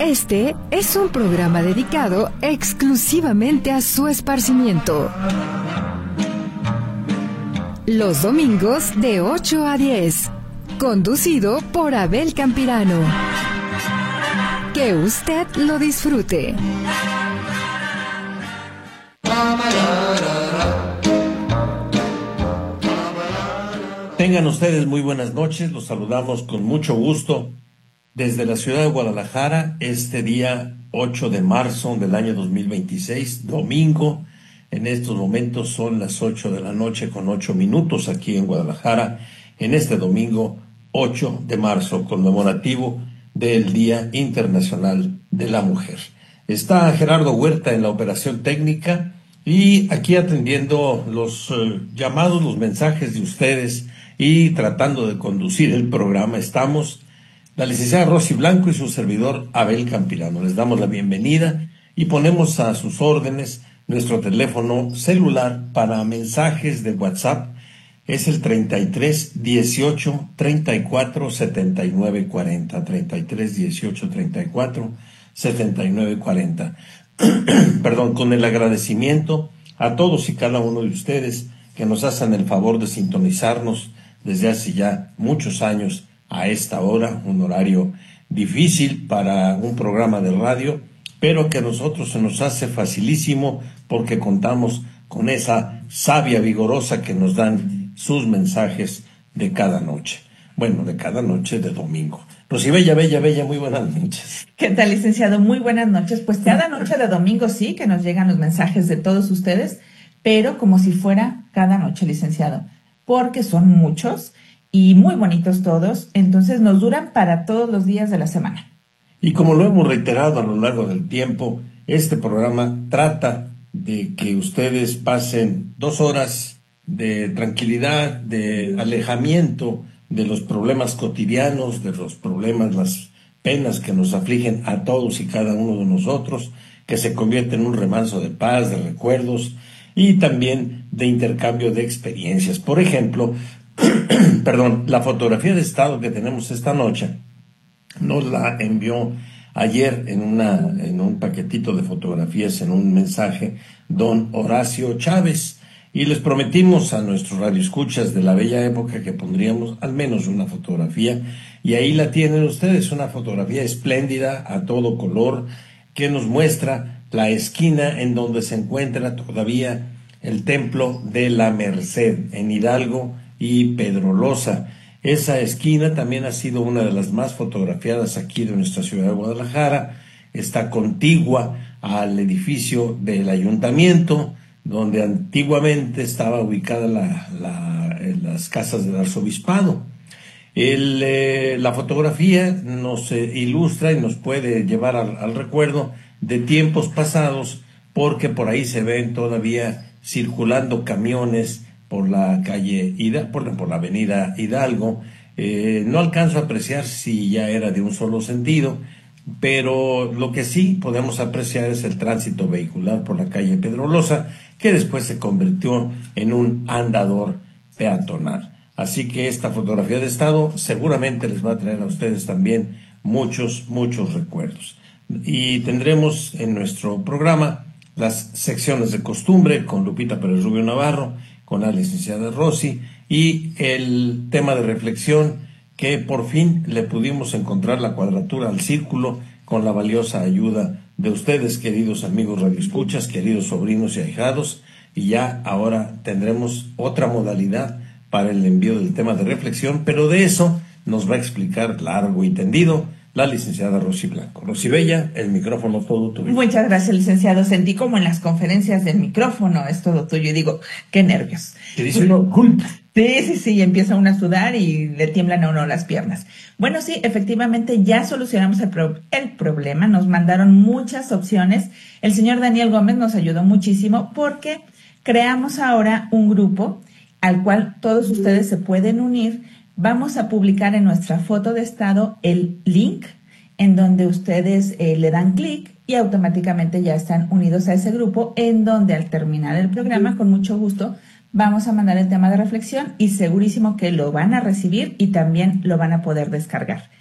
Este es un programa dedicado exclusivamente a su esparcimiento. Los domingos de 8 a 10. Conducido por Abel Campirano. Que usted lo disfrute. Tengan ustedes muy buenas noches, los saludamos con mucho gusto desde la ciudad de Guadalajara, este día 8 de marzo del año 2026, domingo. En estos momentos son las 8 de la noche con 8 minutos aquí en Guadalajara, en este domingo 8 de marzo, conmemorativo del Día Internacional de la Mujer. Está Gerardo Huerta en la operación técnica y aquí atendiendo los llamados, los mensajes de ustedes y tratando de conducir el programa estamos la licenciada Rosy Blanco y su servidor Abel Campirano. Les damos la bienvenida y ponemos a sus órdenes nuestro teléfono celular para mensajes de WhatsApp. Es el 33 18 34 79 40. 33 18 34 79 40. Perdón, con el agradecimiento a todos y cada uno de ustedes que nos hacen el favor de sintonizarnos desde hace ya muchos años a esta hora, un horario difícil para un programa de radio, pero que a nosotros se nos hace facilísimo porque contamos con esa savia vigorosa que nos dan sus mensajes de cada noche. Bueno, de cada noche de domingo. Rosy Bella, muy buenas noches. ¿Qué tal, licenciado? Muy buenas noches. Pues cada noche de domingo sí que nos llegan los mensajes de todos ustedes, pero como si fuera cada noche, licenciado, porque son muchos y muy bonitos todos, entonces nos duran para todos los días de la semana. Y como lo hemos reiterado a lo largo del tiempo, este programa trata de que ustedes pasen 2 horas de tranquilidad, de alejamiento de los problemas cotidianos, de los problemas, las penas que nos afligen a todos y cada uno de nosotros, que se convierte en un remanso de paz, de recuerdos y también de intercambio de experiencias. Por ejemplo, la fotografía de estado que tenemos esta noche nos la envió ayer en un paquetito de fotografías, en un mensaje, don Horacio Chávez, y les prometimos a nuestros radioescuchas de la bella época que pondríamos al menos una fotografía, y ahí la tienen ustedes, una fotografía espléndida a todo color que nos muestra la esquina en donde se encuentra todavía el Templo de la Merced en Hidalgo y Pedroloza. Esa esquina también ha sido una de las más fotografiadas aquí de nuestra ciudad de Guadalajara. Está contigua al edificio del ayuntamiento, donde antiguamente estaba ubicada las casas del arzobispado. La fotografía nos ilustra y nos puede llevar al recuerdo de tiempos pasados, porque por ahí se ven todavía circulando camiones por la calle por la avenida Hidalgo. No alcanzo a apreciar si ya era de un solo sentido, pero lo que sí podemos apreciar es el tránsito vehicular por la calle Pedroloza, que después se convirtió en un andador peatonal. Así que esta fotografía de estado seguramente les va a traer a ustedes también muchos recuerdos. Y tendremos en nuestro programa las secciones de costumbre con Lupita Pérez Rubio Navarro, con la licenciada Rosy, y el tema de reflexión que por fin le pudimos encontrar la cuadratura al círculo con la valiosa ayuda de ustedes, queridos amigos radioescuchas, queridos sobrinos y ahijados, y ya ahora tendremos otra modalidad para el envío del tema de reflexión, pero de eso nos va a explicar largo y tendido la licenciada Rosy Blanco. Rosy Bella, el micrófono todo tuyo. Muchas gracias, licenciado. Sentí como en las conferencias del micrófono, es todo tuyo. Y digo, qué nervios. ¿Qué dice uno? Culpa. Sí, empieza uno a sudar y le tiemblan a uno las piernas. Bueno, sí, efectivamente ya solucionamos el problema. Nos mandaron muchas opciones. El señor Daniel Gómez nos ayudó muchísimo porque creamos ahora un grupo al cual todos ustedes se pueden unir. Vamos a publicar en nuestra foto de estado el link en donde ustedes le dan clic y automáticamente ya están unidos a ese grupo, en donde al terminar el programa, con mucho gusto, vamos a mandar el tema de reflexión y segurísimo que lo van a recibir y también lo van a poder descargar.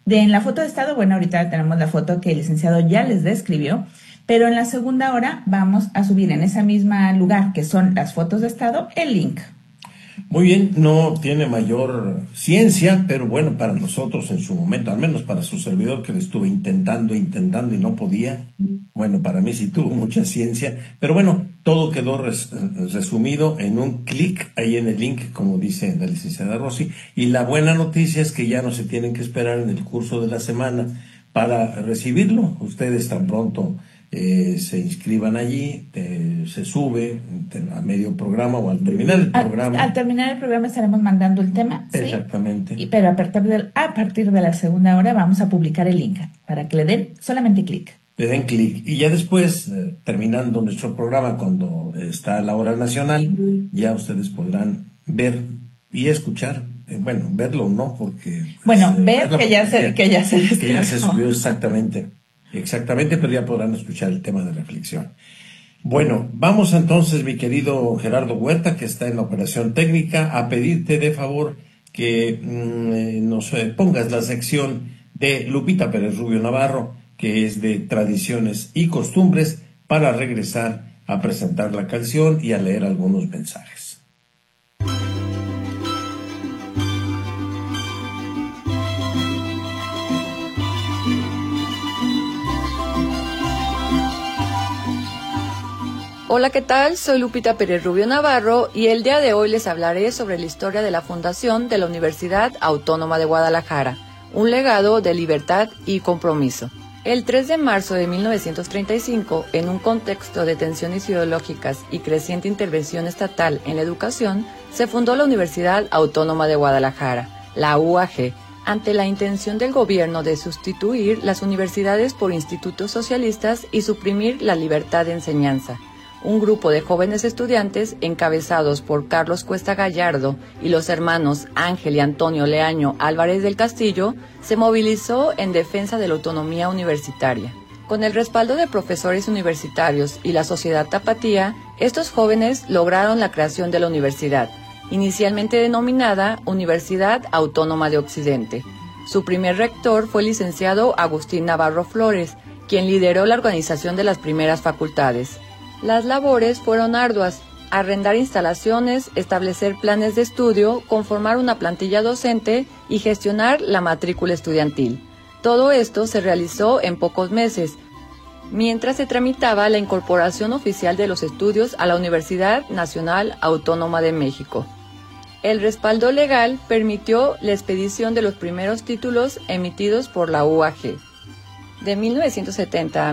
En la foto de estado, bueno, ahorita tenemos la foto que el licenciado ya les describió, pero en la segunda hora vamos a subir en ese mismo lugar que son las fotos de estado el link. Muy bien, no tiene mayor ciencia, pero bueno, para nosotros en su momento, al menos para su servidor que le estuve intentando y no podía, bueno, para mí sí tuvo mucha ciencia, pero bueno, todo quedó resumido en un clic ahí en el link, como dice la licenciada Rosy, y la buena noticia es que ya no se tienen que esperar en el curso de la semana para recibirlo. Ustedes tan pronto se inscriban allí, se sube a medio programa o al terminar el programa. Al terminar el programa estaremos mandando el tema. Exactamente. ¿Sí? Pero a partir de la segunda hora vamos a publicar el link para que le den solamente clic. Le den clic. Y ya después, terminando nuestro programa, cuando está la hora nacional, ya ustedes podrán ver y escuchar. Bueno, verlo no, porque... Bueno, ver que ya se subió exactamente, pero ya podrán escuchar el tema de reflexión. Bueno, vamos entonces, mi querido Gerardo Huerta, que está en la operación técnica, a pedirte de favor que nos pongas la sección de Lupita Pérez Rubio Navarro, que es de tradiciones y costumbres, para regresar a presentar la canción y a leer algunos mensajes. Hola, ¿qué tal? Soy Lupita Pérez Rubio Navarro y el día de hoy les hablaré sobre la historia de la fundación de la Universidad Autónoma de Guadalajara, un legado de libertad y compromiso. El 3 de marzo de 1935, en un contexto de tensiones ideológicas y creciente intervención estatal en la educación, se fundó la Universidad Autónoma de Guadalajara, la UAG, ante la intención del gobierno de sustituir las universidades por institutos socialistas y suprimir la libertad de enseñanza. Un grupo de jóvenes estudiantes, encabezados por Carlos Cuesta Gallardo y los hermanos Ángel y Antonio Leaño Álvarez del Castillo, se movilizó en defensa de la autonomía universitaria. Con el respaldo de profesores universitarios y la sociedad tapatía, estos jóvenes lograron la creación de la universidad, inicialmente denominada Universidad Autónoma de Occidente. Su primer rector fue el licenciado Agustín Navarro Flores, quien lideró la organización de las primeras facultades. Las labores fueron arduas: arrendar instalaciones, establecer planes de estudio, conformar una plantilla docente y gestionar la matrícula estudiantil. Todo esto se realizó en pocos meses, mientras se tramitaba la incorporación oficial de los estudios a la Universidad Nacional Autónoma de México. El respaldo legal permitió la expedición de los primeros títulos emitidos por la UAG. De 1970 a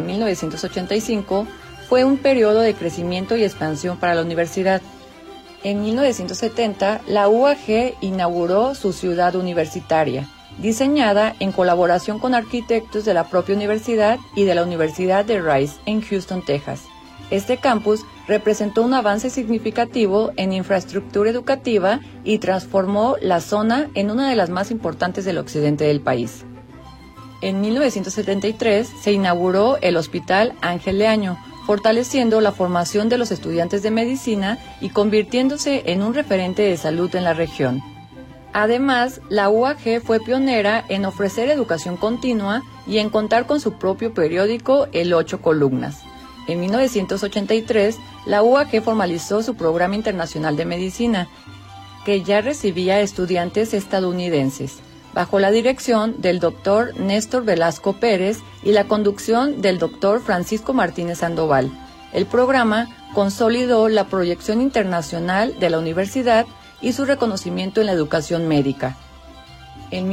1985, fue un periodo de crecimiento y expansión para la universidad. En 1970, la UAG inauguró su ciudad universitaria, diseñada en colaboración con arquitectos de la propia universidad y de la Universidad de Rice en Houston, Texas. Este campus representó un avance significativo en infraestructura educativa y transformó la zona en una de las más importantes del occidente del país. En 1973 se inauguró el Hospital Ángel Leaño, fortaleciendo la formación de los estudiantes de medicina y convirtiéndose en un referente de salud en la región. Además, la UAG fue pionera en ofrecer educación continua y en contar con su propio periódico, El 8 Columnas. En 1983, la UAG formalizó su programa internacional de medicina, que ya recibía estudiantes estadounidenses, bajo la dirección del Dr. Néstor Velasco Pérez y la conducción del Dr. Francisco Martínez Sandoval. El programa consolidó la proyección internacional de la universidad y su reconocimiento en la educación médica. En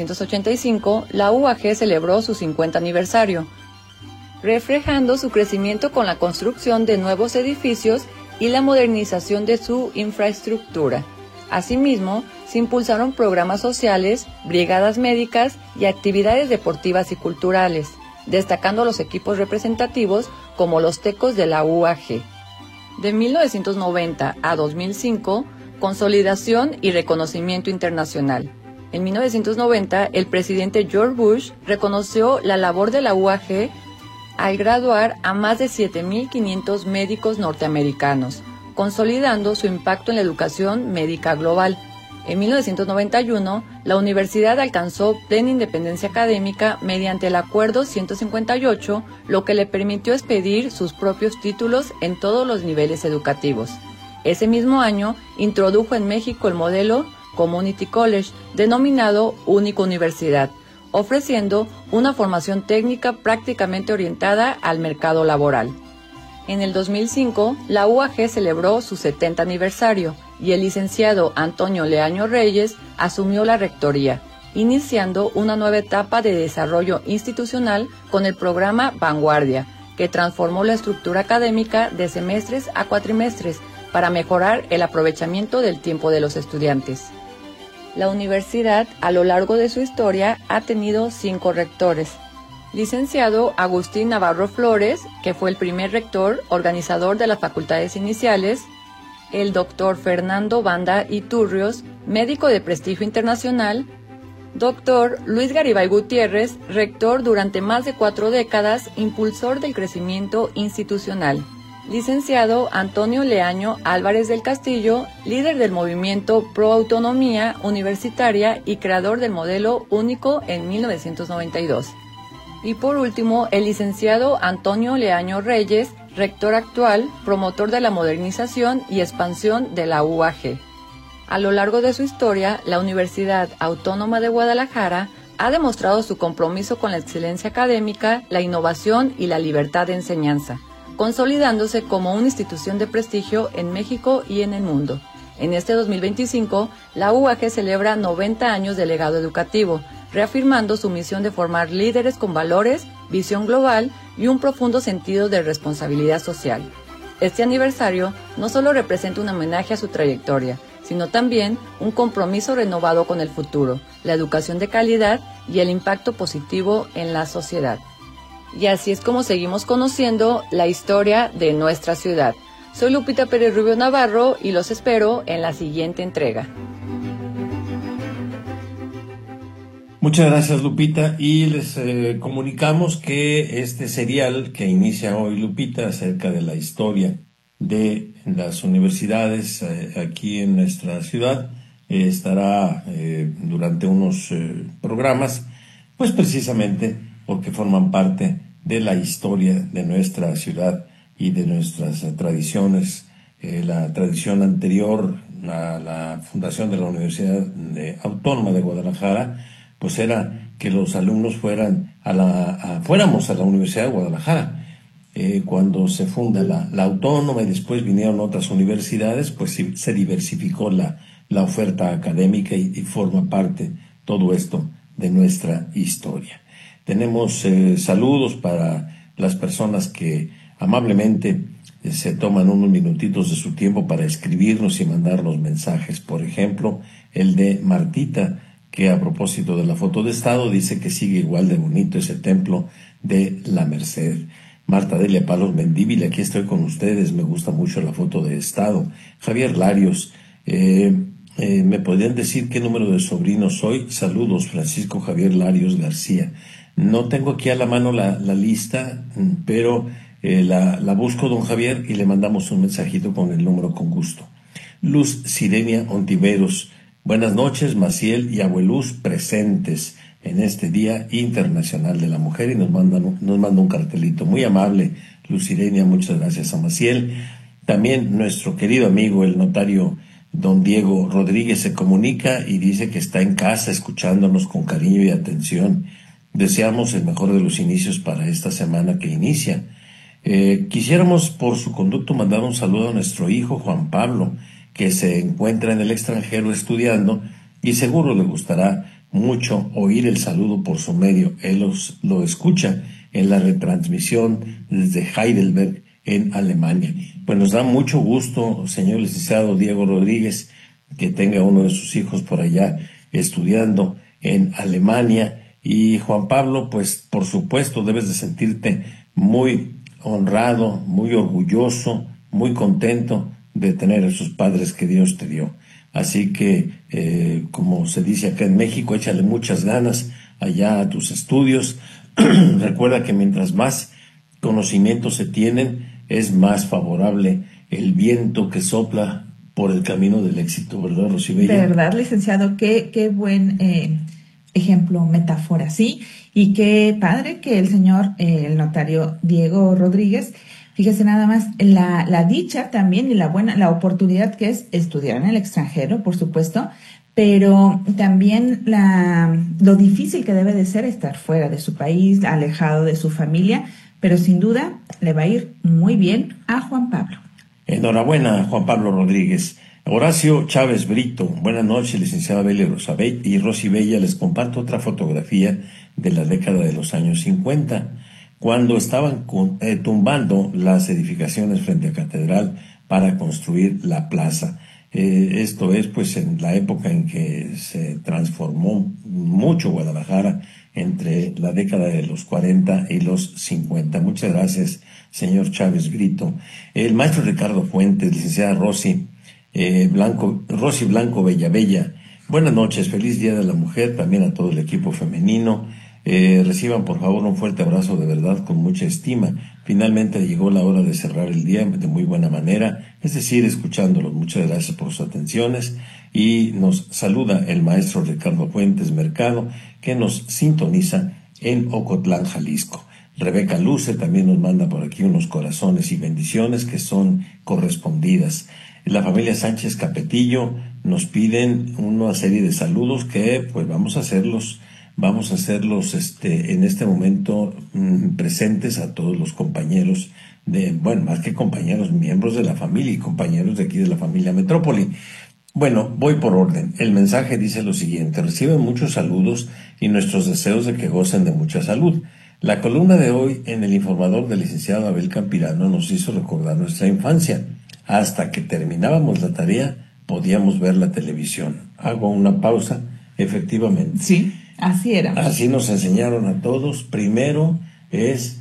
1985, la UAG celebró su 50 aniversario, reflejando su crecimiento con la construcción de nuevos edificios y la modernización de su infraestructura. Asimismo, se impulsaron programas sociales, brigadas médicas y actividades deportivas y culturales, destacando los equipos representativos como los Tecos de la UAG. De 1990 a 2005, consolidación y reconocimiento internacional. En 1990, el presidente George Bush reconoció la labor de la UAG al graduar a más de 7.500 médicos norteamericanos, consolidando su impacto en la educación médica global. En 1991, la universidad alcanzó plena independencia académica mediante el Acuerdo 158, lo que le permitió expedir sus propios títulos en todos los niveles educativos. Ese mismo año, introdujo en México el modelo Community College, denominado Única Universidad, ofreciendo una formación técnica prácticamente orientada al mercado laboral. En el 2005, la UAG celebró su 70 aniversario y el licenciado Antonio Leaño Reyes asumió la rectoría, iniciando una nueva etapa de desarrollo institucional con el programa Vanguardia, que transformó la estructura académica de semestres a cuatrimestres para mejorar el aprovechamiento del tiempo de los estudiantes. La universidad, a lo largo de su historia, ha tenido 5 rectores. Licenciado Agustín Navarro Flores, que fue el primer rector organizador de las facultades iniciales, el doctor Fernando Banda Iturrios, médico de prestigio internacional, doctor Luis Garibay Gutiérrez, rector durante más de 4 décadas, impulsor del crecimiento institucional, licenciado Antonio Leaño Álvarez del Castillo, líder del movimiento Pro Autonomía Universitaria y creador del modelo único en 1992. Y por último, el licenciado Antonio Leaño Reyes, rector actual, promotor de la modernización y expansión de la UAG. A lo largo de su historia, la Universidad Autónoma de Guadalajara ha demostrado su compromiso con la excelencia académica, la innovación y la libertad de enseñanza, consolidándose como una institución de prestigio en México y en el mundo. En este 2025, la UAG celebra 90 años de legado educativo, reafirmando su misión de formar líderes con valores, visión global y un profundo sentido de responsabilidad social. Este aniversario no solo representa un homenaje a su trayectoria, sino también un compromiso renovado con el futuro, la educación de calidad y el impacto positivo en la sociedad. Y así es como seguimos conociendo la historia de nuestra ciudad. Soy Lupita Pérez Rubio Navarro y los espero en la siguiente entrega. Muchas gracias, Lupita, y les comunicamos que este serial que inicia hoy Lupita acerca de la historia de las universidades aquí en nuestra ciudad estará durante unos programas, pues precisamente porque forman parte de la historia de nuestra ciudad y de nuestras tradiciones. La tradición anterior a la fundación de la Universidad Autónoma de Guadalajara pues era que los alumnos fuéramos a la Universidad de Guadalajara. Cuando se funda la Autónoma y después vinieron otras universidades, pues se diversificó la oferta académica y forma parte todo esto de nuestra historia. Tenemos saludos para las personas que amablemente se toman unos minutitos de su tiempo para escribirnos y mandarnos mensajes. Por ejemplo, el de Martita, que a propósito de la foto de estado dice que sigue igual de bonito ese templo de la Merced. Marta Delia Palos Mendívil, aquí estoy con ustedes, me gusta mucho la foto de estado. Javier Larios, ¿me podrían decir qué número de sobrino soy? Saludos, Francisco Javier Larios García. No tengo aquí a la mano la lista, pero la busco, don Javier, y le mandamos un mensajito con el número con gusto. Luz Sirenia Ontiveros, buenas noches, Maciel y Abueluz presentes en este Día Internacional de la Mujer, y nos manda un cartelito muy amable, Luz Sirenia, muchas gracias a Maciel. También nuestro querido amigo, el notario don Diego Rodríguez, se comunica y dice que está en casa escuchándonos con cariño y atención. Deseamos el mejor de los inicios para esta semana que inicia. Quisiéramos por su conducto mandar un saludo a nuestro hijo Juan Pablo, que se encuentra en el extranjero estudiando y seguro le gustará mucho oír el saludo por su medio. Él lo escucha en la retransmisión desde Heidelberg, en Alemania. Pues nos da mucho gusto, señor licenciado Diego Rodríguez, que tenga uno de sus hijos por allá estudiando en Alemania. Y Juan Pablo, pues por supuesto debes de sentirte muy honrado, muy orgulloso, muy contento de tener a esos padres que Dios te dio. Así que, como se dice acá en México, échale muchas ganas allá a tus estudios. Recuerda que mientras más conocimientos se tienen, es más favorable el viento que sopla por el camino del éxito, ¿verdad, Rosy Bella? ¿Verdad, licenciado? Qué buen ejemplo, metáfora, ¿sí? Y qué padre que el señor, el notario Diego Rodríguez, fíjese nada más, la dicha también y la oportunidad que es estudiar en el extranjero, por supuesto, pero también lo difícil que debe de ser estar fuera de su país, alejado de su familia, pero sin duda le va a ir muy bien a Juan Pablo. Enhorabuena, Juan Pablo Rodríguez. Horacio Chávez Brito, buenas noches, licenciada Bella y Rosy Bella. Les comparto otra fotografía de la década de los años 50, cuando estaban tumbando las edificaciones frente a Catedral para construir la plaza. Esto es pues en la época en que se transformó mucho Guadalajara entre la década de los 40 y los 50. Muchas gracias, señor Chávez Brito. El maestro Ricardo Fuentes, licenciada Rosy Blanco Bella. Buenas noches, feliz Día de la Mujer, también a todo el equipo femenino. Reciban por favor un fuerte abrazo de verdad con mucha estima. Finalmente llegó la hora de cerrar el día de muy buena manera, es decir, escuchándolos. Muchas gracias por sus atenciones y nos saluda el maestro Ricardo Fuentes Mercado, que nos sintoniza en Ocotlán, Jalisco. Rebeca Luce también nos manda por aquí unos corazones y bendiciones que son correspondidas. La familia Sánchez Capetillo nos piden una serie de saludos que pues vamos a hacerlos en este momento presentes a todos los compañeros más que compañeros, miembros de la familia y compañeros de aquí de la familia Metrópoli. Bueno, voy por orden. El mensaje dice lo siguiente: reciben muchos saludos y nuestros deseos de que gocen de mucha salud. La columna de hoy en el informador del licenciado Abel Campirano nos hizo recordar nuestra infancia. Hasta que terminábamos la tarea, podíamos ver la televisión. Hago una pausa, efectivamente. Sí, así era. Así nos enseñaron a todos. Primero es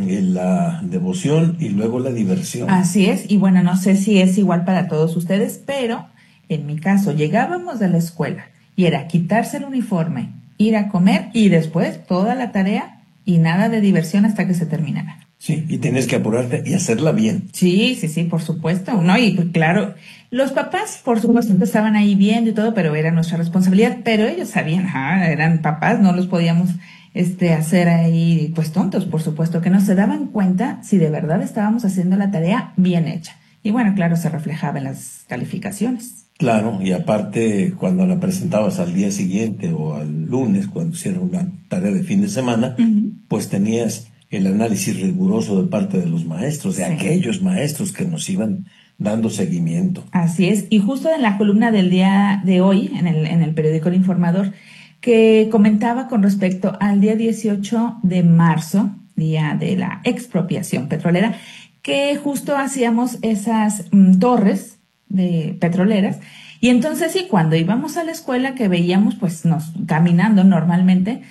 la devoción y luego la diversión. Así es, y bueno, no sé si es igual para todos ustedes, pero en mi caso llegábamos de la escuela y era quitarse el uniforme, ir a comer y después toda la tarea y nada de diversión hasta que se terminara. Sí, y tienes que apurarte y hacerla bien. Sí, por supuesto, ¿no? Y pues, claro, los papás, por supuesto, que estaban ahí viendo y todo, pero era nuestra responsabilidad, pero ellos sabían, eran papás, no los podíamos hacer ahí pues tontos, por supuesto, que no se daban cuenta si de verdad estábamos haciendo la tarea bien hecha. Y bueno, claro, se reflejaba en las calificaciones. Claro, y aparte cuando la presentabas al día siguiente o al lunes, cuando hicieron una tarea de fin de semana, pues tenías el análisis riguroso de parte de los maestros, de aquellos maestros que nos iban dando seguimiento. Así es, y justo en la columna del día de hoy, en el periódico El Informador, que comentaba con respecto al día 18 de marzo, día de la expropiación petrolera, que justo hacíamos esas torres de petroleras, y entonces sí, cuando íbamos a la escuela que veíamos pues caminando normalmente,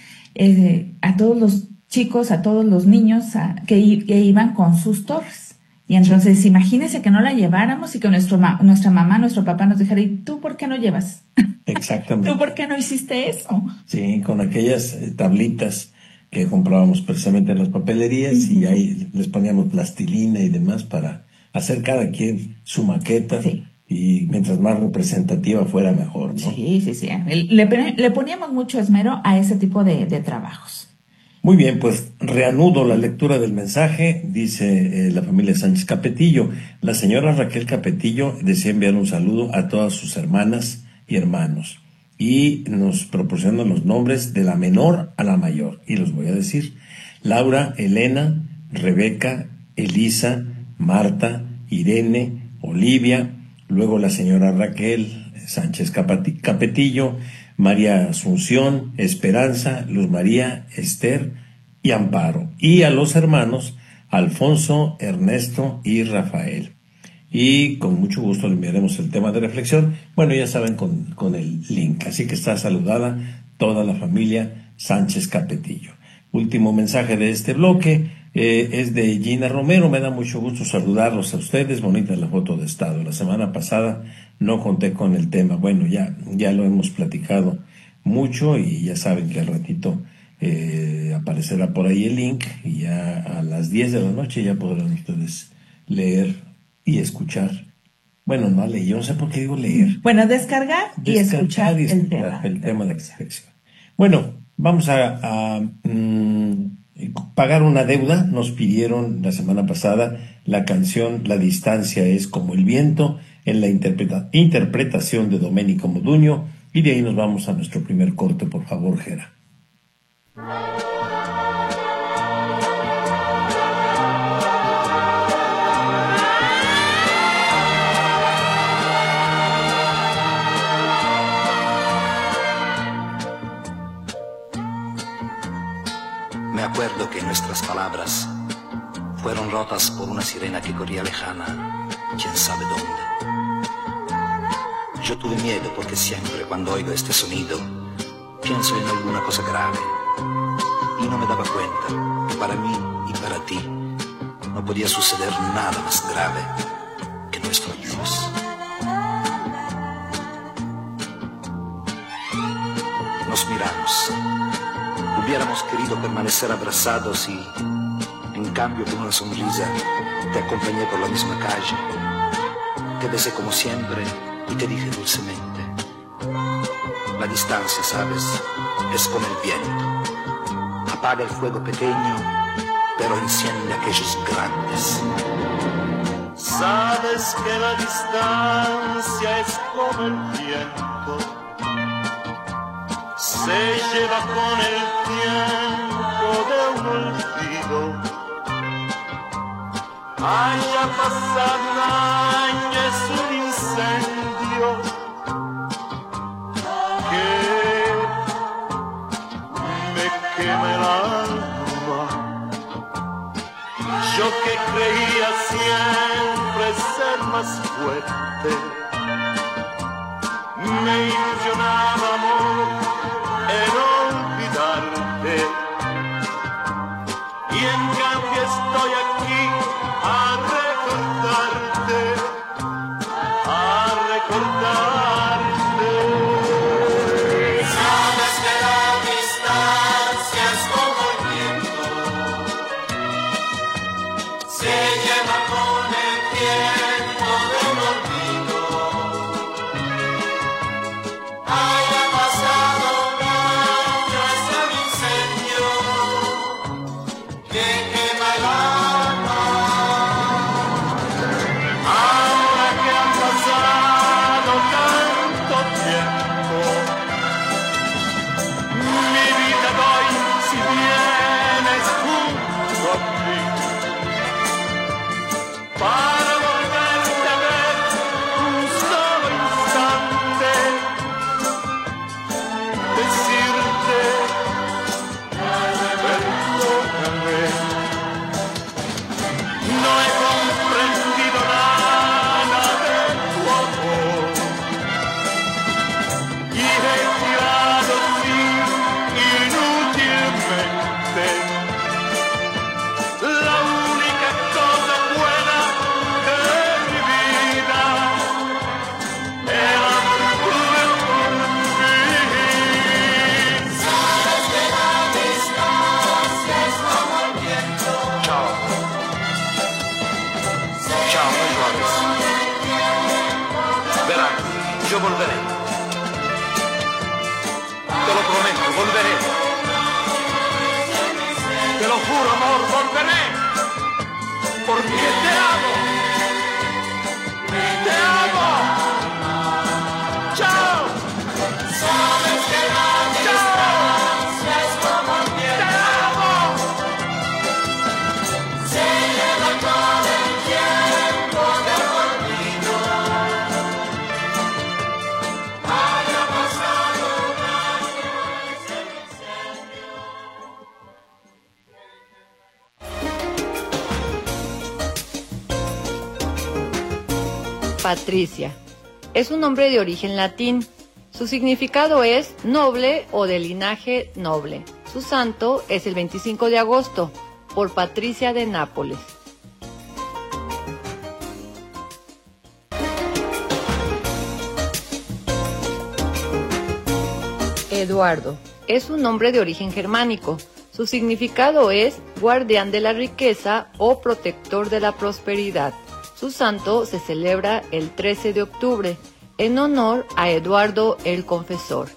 a todos los chicos, a todos los niños que iban con sus torres. Y entonces imagínense que no la lleváramos y que nuestra mamá, nuestro papá nos dijera: ¿y tú por qué no llevas? Exactamente. ¿Tú por qué no hiciste eso? Sí, con aquellas tablitas que comprábamos precisamente en las papelerías, y ahí les poníamos plastilina y demás para hacer cada quien su maqueta. Sí. Y mientras más representativa fuera, mejor, ¿no? Sí. Le poníamos mucho esmero a ese tipo de trabajos. Muy bien, pues reanudo la lectura del mensaje. Dice la familia Sánchez Capetillo: la señora Raquel Capetillo desea enviar un saludo a todas sus hermanas y hermanos, y nos proporciona los nombres de la menor a la mayor, y los voy a decir: Laura, Elena, Rebeca, Elisa, Marta, Irene, Olivia. Luego la señora Raquel Sánchez Capetillo, María Asunción, Esperanza, Luz María, Esther y Amparo. Y a los hermanos Alfonso, Ernesto y Rafael. Y con mucho gusto le enviaremos el tema de reflexión. Bueno, ya saben, con el link. Así que está saludada toda la familia Sánchez Capetillo. Último mensaje de este bloque es de Gina Romero. Me da mucho gusto saludarlos a ustedes. Bonita la foto de estado. La semana pasada no conté con el tema. Bueno, ya lo hemos platicado mucho, y ya saben que al ratito aparecerá por ahí el link, y ya a las 10 de la noche ya podrán ustedes leer y escuchar Bueno, no leí, yo no sé por qué digo leer. Bueno, descargar y escuchar el tema de expresión. Bueno, vamos a pagar una deuda. Nos pidieron la semana pasada la canción La distancia es como el viento, en la interpretación de Domenico Modugno, y de ahí nos vamos a nuestro primer corte, por favor, Gera. Me acuerdo que nuestras palabras fueron rotas por una sirena que corría lejana, quién sabe dónde. Yo tuve miedo porque siempre cuando oigo este sonido pienso en alguna cosa grave y no me daba cuenta que para mí y para ti no podía suceder nada más grave que nuestro adiós. Nos miramos. Hubiéramos querido permanecer abrazados y, en cambio, con una sonrisa, te acompañé por la misma calle. Te besé como siempre y te dije dulcemente: la distancia, ¿sabes?, es como el viento. Apaga el fuego pequeño, pero enciende aquellos grandes. Sabes que la distancia es como el viento. Se lleva con el tiempo de un olvido. Haya pasado un año, es un incendio que me quema el alma. Yo que creía siempre ser más fuerte, me ilusionaba, amor, en olvidarte, y en cambio estoy aquí a recordarte, Sabes que la distancia es como el viento, se lleva con el tiempo de un olvido. Haya pasado un año, es un incendio que quema el alma. Ahora que ha pasado tanto tiempo, mi vida doy si vienes junto a mí, para volverte a ver un solo instante, decirte perdóname. No he comprendido nada de tu amor y he tirado fin inútilmente. La única cosa buena de mi vida, el amor que tuve por ti. Sabes que la distancia es como el viento. Chao. Chao, no llores. Verás, yo volveré. Te lo prometo, volveré. Te lo juro, amor, volveré. Porque te amo. Te amo. Chao. Sabes que la distancia es como el viento. Te amo. Se lleva con el tiempo de olvido. Haya pasado un año, es el incendio. Patricia. Es un nombre de origen latín. Su significado es noble o de linaje noble. Su santo es el 25 de agosto, por Patricia de Nápoles. Eduardo. Es un nombre de origen germánico. Su significado es guardián de la riqueza o protector de la prosperidad. Su santo se celebra el 13 de octubre, en honor a Eduardo el Confesor.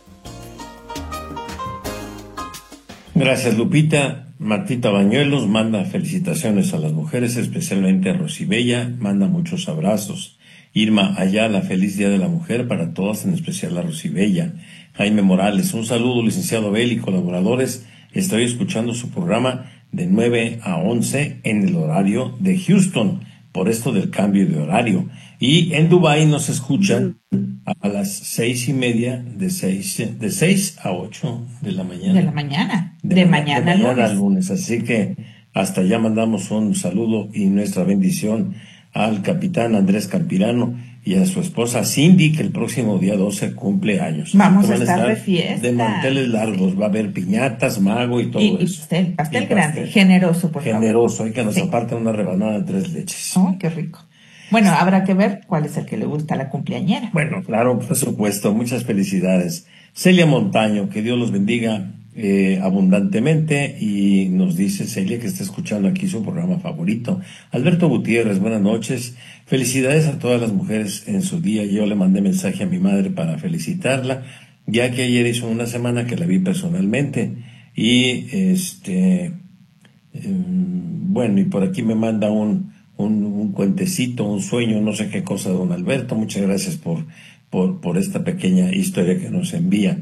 Gracias, Lupita. Martita Bañuelos manda felicitaciones a las mujeres, especialmente a Rosibella, manda muchos abrazos. Irma Ayala, feliz Día de la Mujer para todas, en especial a Rosibella. Jaime Morales, un saludo, licenciado Abel y colaboradores. Estoy escuchando su programa de 9 a 11 en el horario de Houston, por esto del cambio de horario. Y en Dubái nos escuchan a las 6:30, de 6 a 8 de la mañana. De la mañana. De mañana al lunes. Así que hasta allá mandamos un saludo y nuestra bendición al capitán Andrés Campirano y a su esposa Cindy, que el próximo día 12 cumple años. Vamos a estar de fiesta. De manteles largos, va a haber piñatas, mago y todo eso. Pastel grande, generoso, por favor. Generoso, hay que nos aparten una rebanada de 3 leches. Oh, qué rico. Bueno, habrá que ver cuál es el que le gusta a la cumpleañera. Bueno, claro, por supuesto, muchas felicidades. Celia Montaño, que Dios los bendiga abundantemente, y nos dice Celia que está escuchando aquí su programa favorito. Alberto Gutiérrez, buenas noches, felicidades a todas las mujeres en su día. Yo le mandé mensaje a mi madre para felicitarla, ya que ayer hizo una semana que la vi personalmente, y bueno, y por aquí me manda un cuentecito, un sueño, no sé qué cosa, don Alberto. Muchas gracias por esta pequeña historia que nos envía.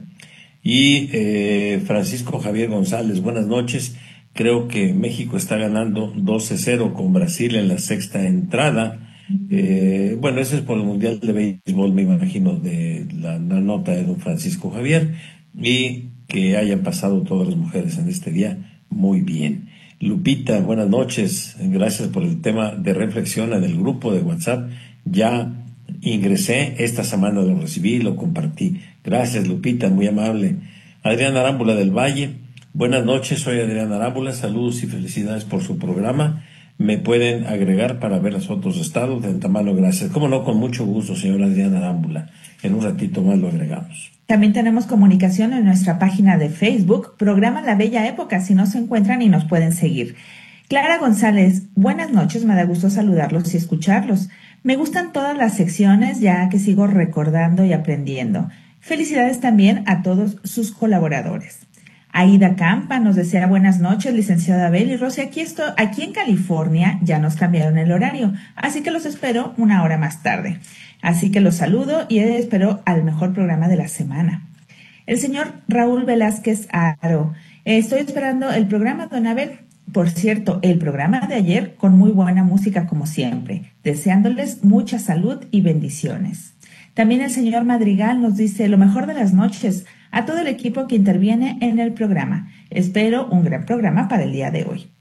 Y Francisco Javier González, buenas noches. Creo que México está ganando 12-0 con Brasil en la sexta entrada. Bueno, eso es por el Mundial de Béisbol, me imagino, de la nota de don Francisco Javier, y que hayan pasado todas las mujeres en este día muy bien. Lupita, buenas noches. Gracias por el tema de reflexión en el grupo de WhatsApp. Ya ingresé, esta semana lo recibí y lo compartí. Gracias, Lupita, muy amable. Adrián Arámbula del Valle, buenas noches, soy Adrián Arámbula, saludos y felicidades por su programa. Me pueden agregar para ver los otros estados, de antemano gracias. Cómo no, con mucho gusto, señor Adrián Arámbula. En un ratito más lo agregamos. También tenemos comunicación en nuestra página de Facebook, programa La Bella Época, si no se encuentran y nos pueden seguir. Clara González, buenas noches, me da gusto saludarlos y escucharlos. Me gustan todas las secciones, ya que sigo recordando y aprendiendo. Felicidades también a todos sus colaboradores. Aida Campa nos desea buenas noches, licenciada Abel y Rosy. Aquí en California ya nos cambiaron el horario, así que los espero una hora más tarde. Así que los saludo y espero al mejor programa de la semana. El señor Raúl Velázquez Aro, estoy esperando el programa, don Abel. Por cierto, el programa de ayer con muy buena música como siempre, deseándoles mucha salud y bendiciones. También el señor Madrigal nos dice lo mejor de las noches a todo el equipo que interviene en el programa. Espero un gran programa para el día de hoy.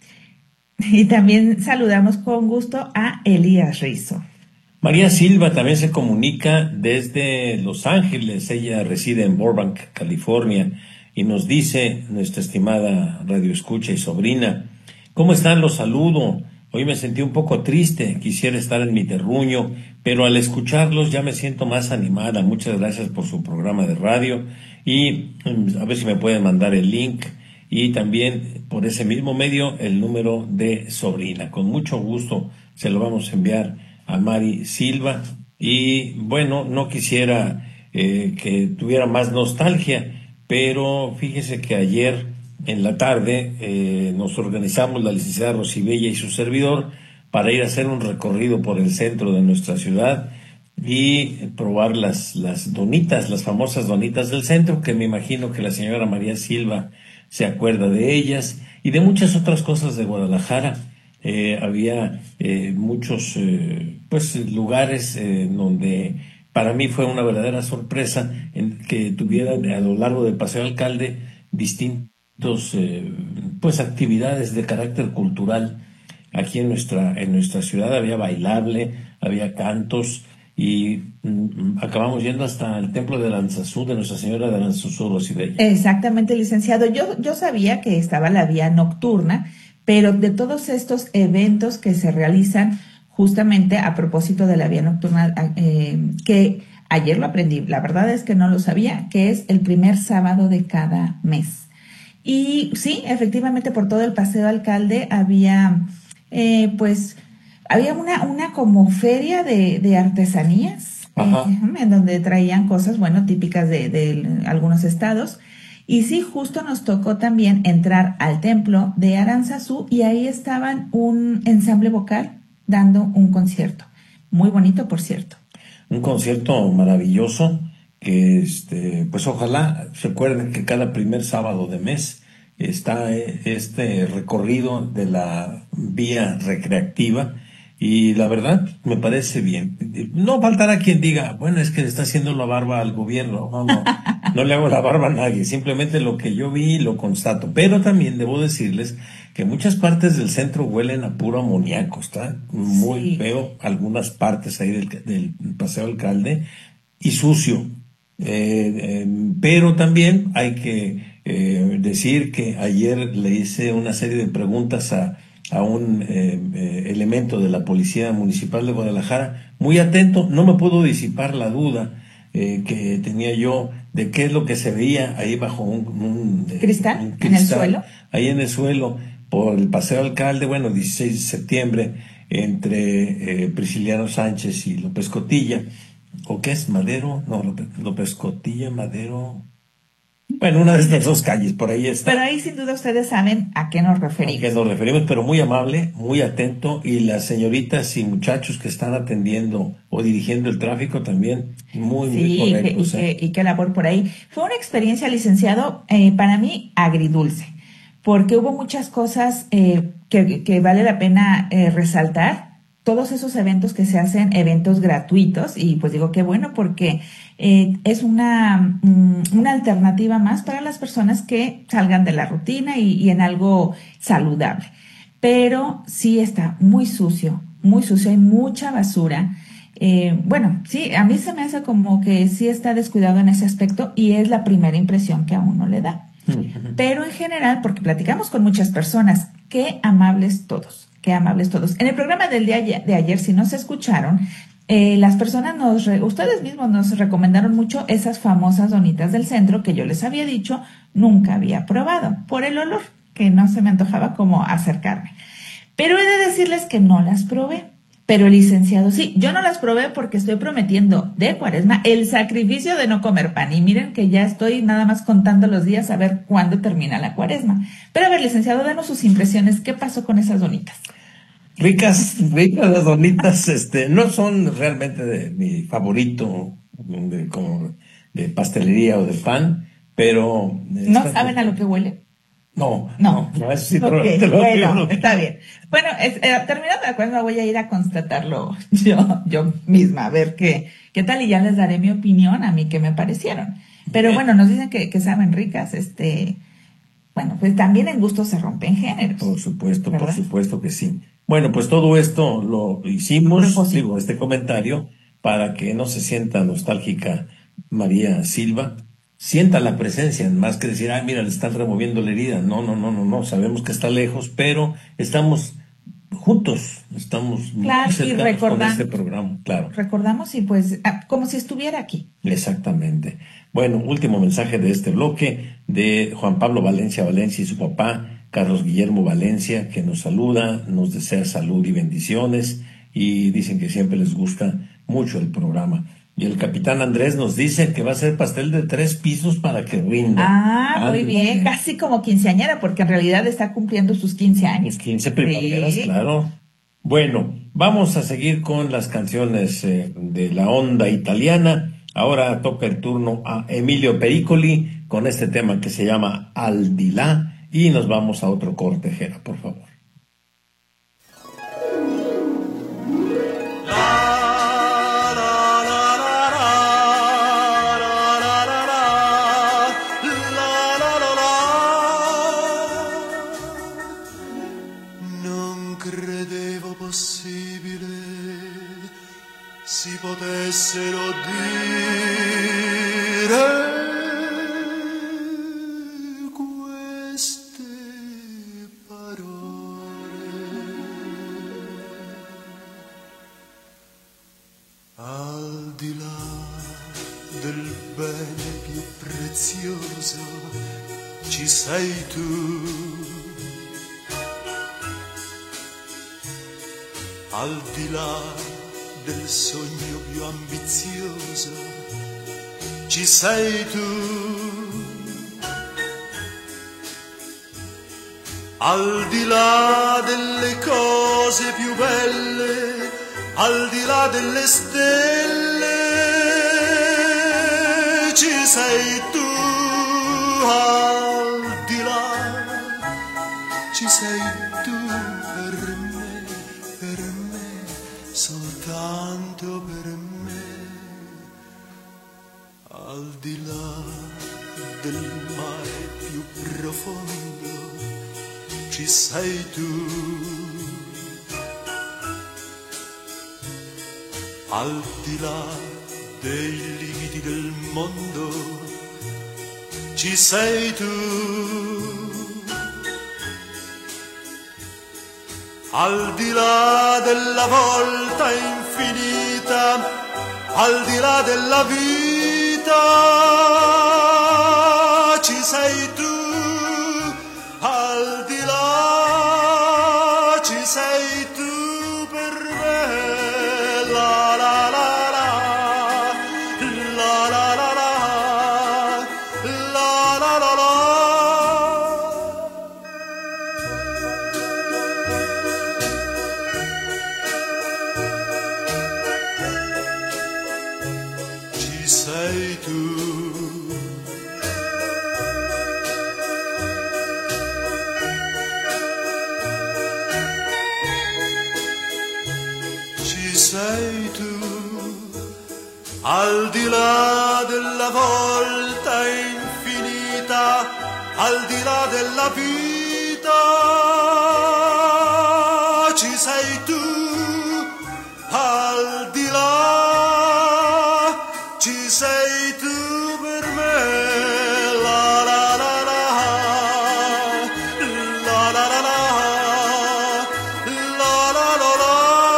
Y también saludamos con gusto a Elías Rizo. María Silva también se comunica desde Los Ángeles. Ella reside en Burbank, California, y nos dice, nuestra estimada radioescucha y sobrina, ¿cómo están? Los saludo. Hoy me sentí un poco triste, quisiera estar en mi terruño, pero al escucharlos ya me siento más animada. Muchas gracias por su programa de radio, y a ver si me pueden mandar el link y también por ese mismo medio el número de sobrina. Con mucho gusto se lo vamos a enviar a Mari Silva. Y bueno, no quisiera que tuviera más nostalgia, pero fíjese que ayer en la tarde nos organizamos la licenciada Rosibella y su servidor para ir a hacer un recorrido por el centro de nuestra ciudad y probar las donitas, las famosas donitas del centro, que me imagino que la señora María Silva se acuerda de ellas, y de muchas otras cosas de Guadalajara. Había muchos lugares donde para mí fue una verdadera sorpresa en que tuvieran a lo largo del Paseo Alcalde distintos actividades de carácter cultural. Aquí en nuestra ciudad había bailable, había cantos, y acabamos yendo hasta el templo de Aranzazú, de Nuestra Señora de Aranzazú, Rosibella. Exactamente, licenciado. Yo sabía que estaba la vía nocturna, pero de todos estos eventos que se realizan justamente a propósito de la vía nocturna, que ayer lo aprendí, la verdad es que no lo sabía, que es el primer sábado de cada mes. Y sí, efectivamente por todo el Paseo Alcalde había había una como feria de artesanías, en donde traían cosas, bueno, típicas de algunos estados. Y sí, justo nos tocó también entrar al templo de Aranzazú y ahí estaban un ensamble vocal dando un concierto. Muy bonito, por cierto. Un concierto maravilloso que, pues ojalá recuerden que cada primer sábado de mes está este recorrido de la vía recreativa y la verdad me parece bien. No faltará quien diga, bueno, es que le está haciendo la barba al gobierno. No le hago la barba a nadie, simplemente lo que yo vi lo constato. Pero también debo decirles que muchas partes del centro huelen a puro amoníaco, está muy feo, algunas partes ahí del Paseo Alcalde, y sucio. Pero también hay que decir que ayer le hice una serie de preguntas a un elemento de la Policía Municipal de Guadalajara, muy atento, no me pudo disipar la duda que tenía yo de qué es lo que se veía ahí bajo un cristal en el suelo. Ahí en el suelo, por el Paseo Alcalde, bueno, 16 de septiembre, entre Prisciliano Sánchez y López Cotilla, ¿o qué es? Madero, no, López Cotilla, Madero. Bueno, una de estas dos calles, por ahí está. Pero ahí sin duda ustedes saben a qué nos referimos. A qué nos referimos, pero muy amable, muy atento, y las señoritas y muchachos que están atendiendo o dirigiendo el tráfico también muy correctos. Y qué labor por ahí. Fue una experiencia, licenciado, para mí agridulce, porque hubo muchas cosas que vale la pena resaltar. Todos esos eventos que se hacen, eventos gratuitos, y pues digo qué bueno porque es una alternativa más para las personas que salgan de la rutina y en algo saludable. Pero sí está muy sucio, hay mucha basura. Bueno, sí, a mí se me hace como que sí está descuidado en ese aspecto y es la primera impresión que a uno le da. Pero en general, porque platicamos con muchas personas, qué amables todos. Qué amables todos. En el programa del día de ayer, si no se escucharon, las personas ustedes mismos nos recomendaron mucho esas famosas donitas del centro que yo les había dicho, nunca había probado, por el olor, que no se me antojaba como acercarme. Pero he de decirles que no las probé. Pero el licenciado, sí, yo no las probé porque estoy prometiendo de Cuaresma el sacrificio de no comer pan. Y miren que ya estoy nada más contando los días a ver cuándo termina la Cuaresma. Pero a ver, licenciado, danos sus impresiones. ¿Qué pasó con esas donitas? Ricas las donitas, no son realmente de mi favorito como de pastelería o de pan, pero... ¿No saben a lo que huele? No, eso sí te lo bueno, está bien. Bueno, terminando la Cuaresma voy a ir a constatarlo yo misma, a ver qué tal, y ya les daré mi opinión a mí que me parecieron. Pero bueno, nos dicen que saben ricas, bueno, pues también en gusto se rompen géneros. Por supuesto que sí. Bueno, pues todo esto lo hicimos, digo, este comentario, para que no se sienta nostálgica María Silva, sienta la presencia, más que decir, mira, le están removiendo la herida. No, sabemos que está lejos, pero estamos juntos, estamos muy cercanos con este programa, claro. Recordamos y pues, como si estuviera aquí. Exactamente. Bueno, último mensaje de este bloque de Juan Pablo Valencia y su papá, Carlos Guillermo Valencia, que nos saluda, nos desea salud y bendiciones, y dicen que siempre les gusta mucho el programa. Y el capitán Andrés nos dice que va a ser pastel de 3 pisos para que rinda. Muy bien, casi como quinceañera, porque en realidad está cumpliendo sus 15 años. 15 primaveras, sí. Claro. Bueno, vamos a seguir con las canciones de la onda italiana. Ahora toca el turno a Emilio Pericoli con este tema que se llama Al di là, y nos vamos a otro corte, Jera, por favor. Si potessero dire queste parole, al di là del bene più prezioso ci sei tu. al di là del sogno più ambizioso, ci sei tu. Al di là delle cose più belle, al di là delle stelle, ci sei tu. Al di là, ci sei tu per me, soltanto per me. Al di là del mare più profondo, ci sei tu. Al di là dei limiti del mondo, ci sei tu. Al di là della volta infinita, al di là della vita, ci sei tu. Al di là, ci sei tu per me. La la la la, la la la la, la la la la. Ci sei tu. Sei tu, al di là della volta infinita, al di là della vita, ci sei tu, al di là, ci sei tu per me. La la la la, la la la la, la la la la.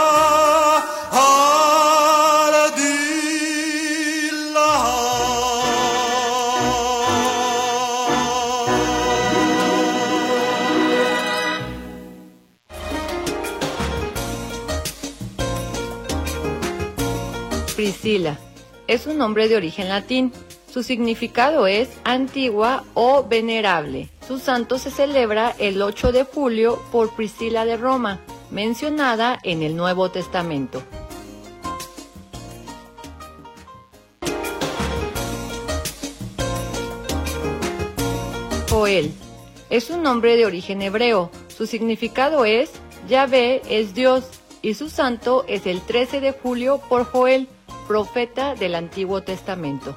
Priscila es un nombre de origen latín. Su significado es antigua o venerable. Su santo se celebra el 8 de julio por Priscila de Roma, mencionada en el Nuevo Testamento. Joel es un nombre de origen hebreo. Su significado es Yahvé es Dios y su santo es el 13 de julio por Joel, profeta del Antiguo Testamento.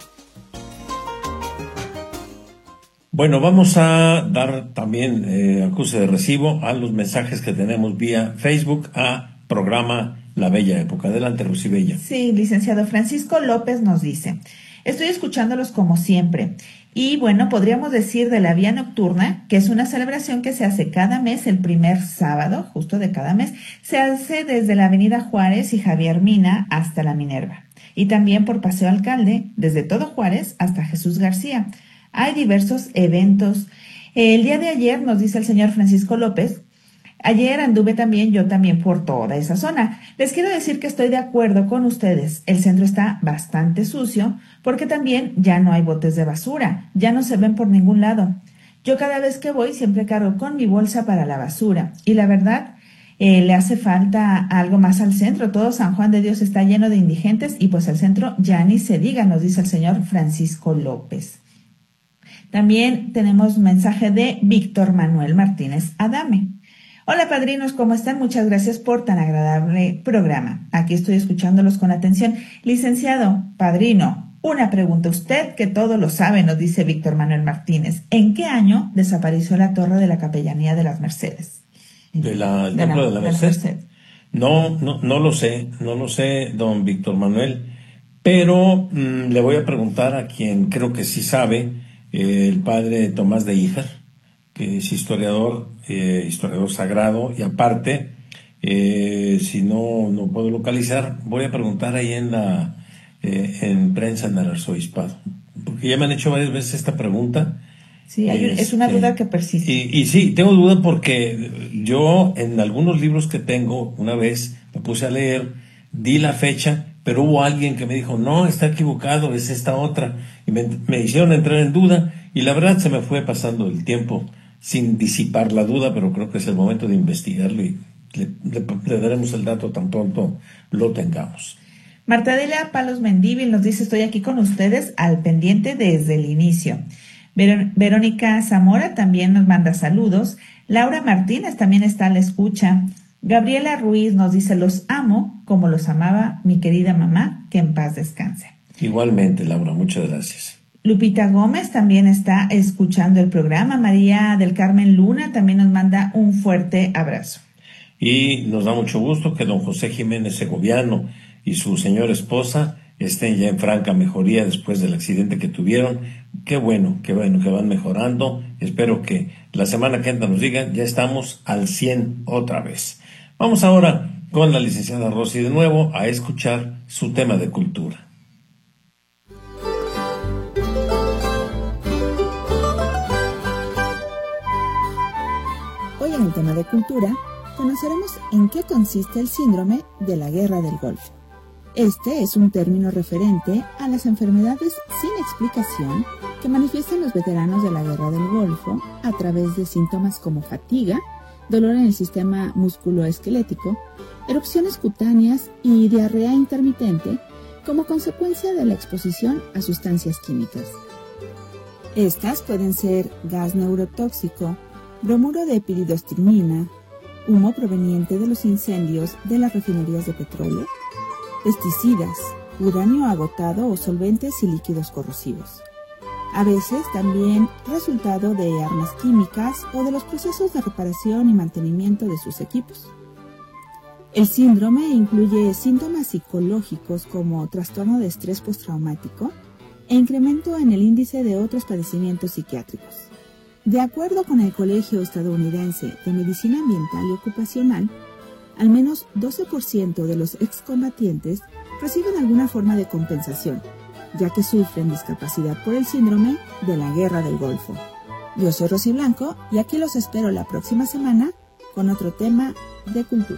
Bueno, vamos a dar también acuse de recibo a los mensajes que tenemos vía Facebook a programa La Bella Época. Adelante, Rosy Bella. Sí, licenciado Francisco López nos dice: estoy escuchándolos como siempre. Y bueno, podríamos decir de la Vía Nocturna, que es una celebración que se hace cada mes, el primer sábado, justo de cada mes. Se hace desde la Avenida Juárez y Javier Mina hasta la Minerva. Y también por Paseo Alcalde, desde todo Juárez hasta Jesús García. Hay diversos eventos. El día de ayer, nos dice el señor Francisco López, ayer anduve yo también por toda esa zona. Les quiero decir que estoy de acuerdo con ustedes. El centro está bastante sucio porque también ya no hay botes de basura. Ya no se ven por ningún lado. Yo cada vez que voy siempre cargo con mi bolsa para la basura. Y la verdad, le hace falta algo más al centro. Todo San Juan de Dios está lleno de indigentes y pues el centro ya ni se diga, nos dice el señor Francisco López. También tenemos mensaje de Víctor Manuel Martínez Adame. Hola padrinos, ¿cómo están? Muchas gracias por tan agradable programa. Aquí estoy escuchándolos con atención. Licenciado, padrino, una pregunta. Usted que todo lo sabe, nos dice Víctor Manuel Martínez. ¿En qué año desapareció la torre de la Capellanía de las Mercedes? ¿Del Templo de la Merced? No lo sé, don Víctor Manuel, pero le voy a preguntar a quien creo que sí sabe, el padre Tomás de Híjar, que es historiador sagrado, y aparte, si no puedo localizar, voy a preguntar ahí en prensa en el arzobispado, porque ya me han hecho varias veces esta pregunta. Sí, es una duda que persiste. Y sí, tengo duda porque yo en algunos libros que tengo, una vez me puse a leer, di la fecha, pero hubo alguien que me dijo, no, está equivocado, es esta otra, y me hicieron entrar en duda, y la verdad se me fue pasando el tiempo sin disipar la duda, pero creo que es el momento de investigarlo y le daremos el dato tan pronto lo tengamos. Marta Delia Palos Mendívil nos dice, estoy aquí con ustedes al pendiente desde el inicio. Verónica Zamora también nos manda saludos. Laura Martínez también está a la escucha. Gabriela Ruiz nos dice, los amo como los amaba mi querida mamá, que en paz descanse. Igualmente, Laura, muchas gracias. Lupita Gómez también está escuchando el programa. María del Carmen Luna también nos manda un fuerte abrazo. Y nos da mucho gusto que don José Jiménez Segoviano y su señora esposa estén ya en franca mejoría después del accidente que tuvieron. Qué bueno que van mejorando. Espero que la semana que entra nos digan, ya estamos al 100 otra vez. Vamos ahora con la licenciada Rosy de nuevo a escuchar su tema de cultura. Hoy en el tema de cultura conoceremos en qué consiste el síndrome de la Guerra del Golfo. Este es un término referente a las enfermedades sin explicación que manifiestan los veteranos de la Guerra del Golfo a través de síntomas como fatiga, dolor en el sistema musculoesquelético, erupciones cutáneas y diarrea intermitente como consecuencia de la exposición a sustancias químicas. Estas pueden ser gas neurotóxico, bromuro de piridostigmina, humo proveniente de los incendios de las refinerías de petróleo, pesticidas, uranio agotado o solventes y líquidos corrosivos. A veces también resultado de armas químicas o de los procesos de reparación y mantenimiento de sus equipos. El síndrome incluye síntomas psicológicos como trastorno de estrés postraumático e incremento en el índice de otros padecimientos psiquiátricos. De acuerdo con el Colegio Estadounidense de Medicina Ambiental y Ocupacional, al menos 12% de los excombatientes reciben alguna forma de compensación, ya que sufren discapacidad por el síndrome de la Guerra del Golfo. Yo soy Rosy Blanco y aquí los espero la próxima semana con otro tema de cultura.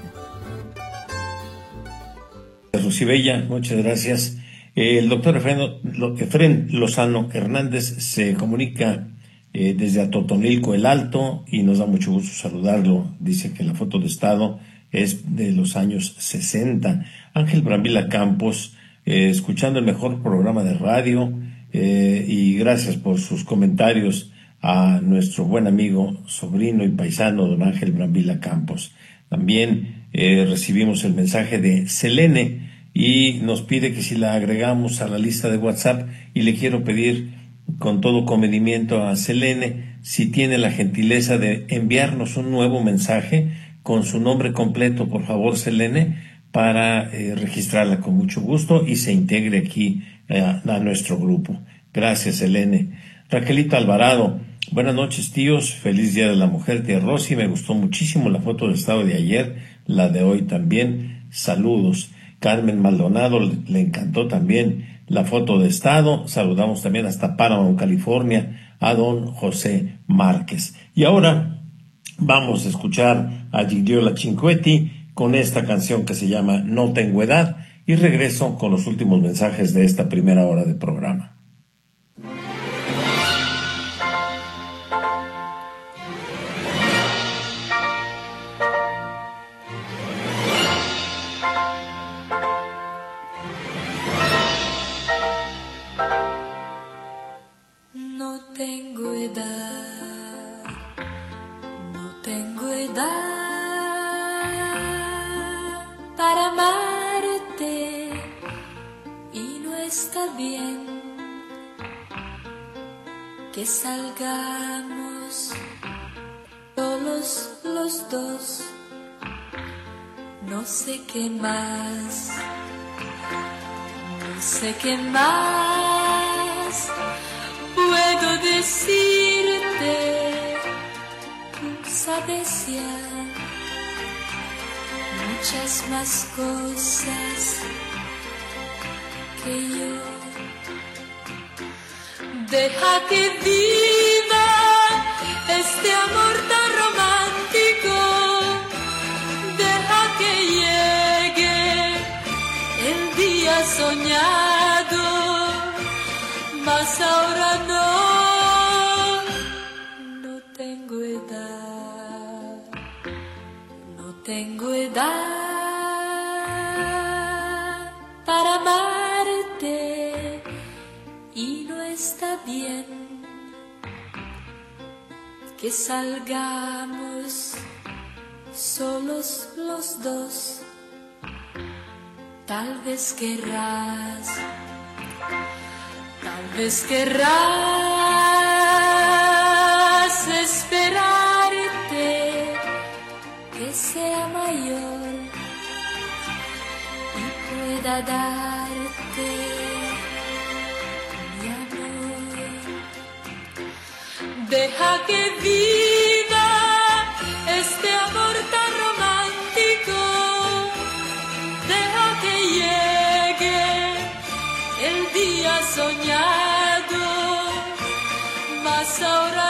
Rosy Bella, muchas gracias. El doctor Efrén Lozano Hernández se comunica desde Atotonilco el Alto y nos da mucho gusto saludarlo. Dice que la foto de estado es de los años 60. Ángel Brambila Campos, escuchando el mejor programa de radio, y gracias por sus comentarios a nuestro buen amigo, sobrino y paisano, don Ángel Brambila Campos. También recibimos el mensaje de Selene y nos pide que si la agregamos a la lista de WhatsApp, y le quiero pedir con todo comedimiento a Selene si tiene la gentileza de enviarnos un nuevo mensaje con su nombre completo, por favor, Selene, para registrarla con mucho gusto y se integre aquí a nuestro grupo. Gracias, Selene. Raquelito Alvarado, buenas noches, tíos, feliz Día de la Mujer, tía Rosy, me gustó muchísimo la foto del estado de ayer, la de hoy también, saludos. Carmen Maldonado, le encantó también la foto de estado, saludamos también hasta Paramount, California, a don José Márquez. Y ahora vamos a escuchar a Gigliola Cinquetti con esta canción que se llama No tengo edad, y regreso con los últimos mensajes de esta primera hora de programa. No tengo edad, no tengo edad para amarte y no está bien que salgamos solos los dos. No sé qué más, no sé qué más puedo decirte, tú sabes ya muchas más cosas que yo. Deja que viva este amor tan romántico, deja que llegue tengo edad para amarte y no está bien que salgamos solos los dos. Tal vez querrás esperarte que sea mayor y pueda darte mi amor. Deja que viva este amor tan romántico, deja que llegue el día soñado, mas ahora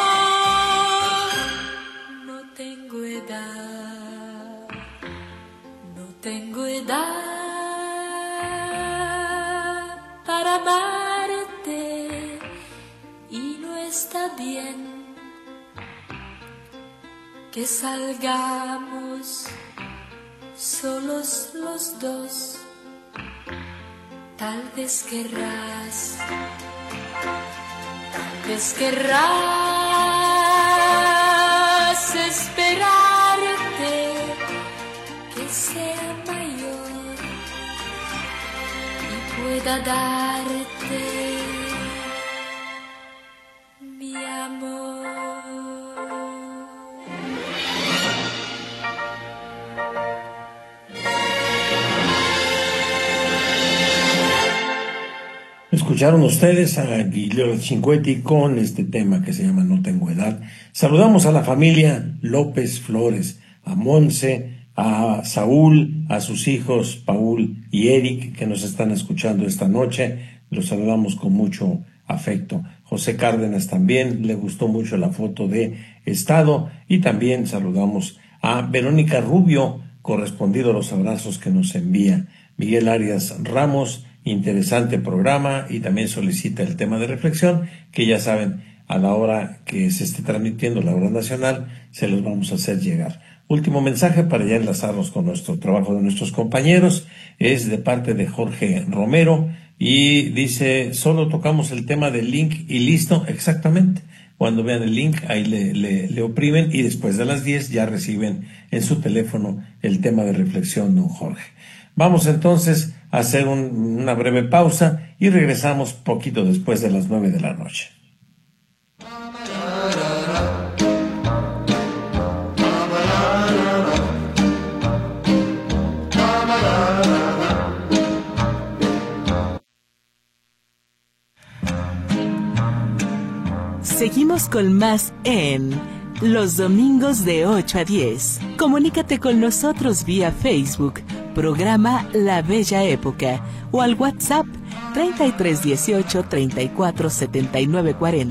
no tengo edad, no tengo edad para amarte y no está bien que salgamos solos los dos. Tal vez querrás esperarte que sea mayor y pueda darte mi amor. Escucharon ustedes a Guillermo Cinquetti con este tema que se llama No tengo edad. Saludamos a la familia López Flores, a Monse, a Saúl, a sus hijos Paul y Eric que nos están escuchando esta noche. Los saludamos con mucho afecto. José Cárdenas también le gustó mucho la foto de estado y también saludamos a Verónica Rubio, correspondido a los abrazos que nos envía Miguel Arias Ramos. Interesante programa y también solicita el tema de reflexión que ya saben a la hora que se esté transmitiendo la hora nacional se los vamos a hacer llegar. Último mensaje para ya enlazarnos con nuestro trabajo de nuestros compañeros es de parte de Jorge Romero y dice solo tocamos el tema del link y listo, exactamente. Cuando vean el link ahí le oprimen y después de las 10 ya reciben en su teléfono el tema de reflexión de don Jorge. Vamos entonces a hacer una breve pausa y regresamos poquito después de las 9 de la noche. Seguimos con más en los domingos de 8 a 10. Comunícate con nosotros vía Facebook, programa La Bella Época, o al WhatsApp 3318 34 79 40.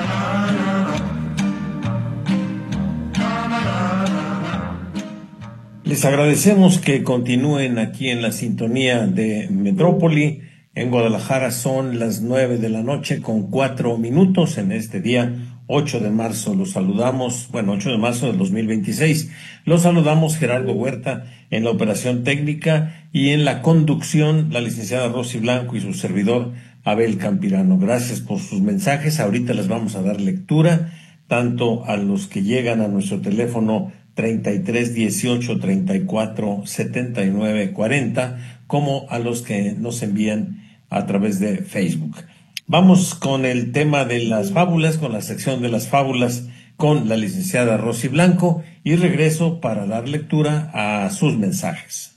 Les agradecemos que continúen aquí en la sintonía de Metrópoli. En Guadalajara son las 9 de la noche con 4 minutos en este día 8 de marzo. Los saludamos, 8 de marzo del 2026. Los saludamos Gerardo Huerta en la operación técnica y en la conducción la licenciada Rosy Blanco y su servidor Abel Campirano. Gracias por sus mensajes. Ahorita les vamos a dar lectura tanto a los que llegan a nuestro teléfono 33 18 34 79 40 como a los que nos envían a través de Facebook. Vamos con el tema de las fábulas, con la sección de las fábulas con la licenciada Rosy Blanco y regreso para dar lectura a sus mensajes.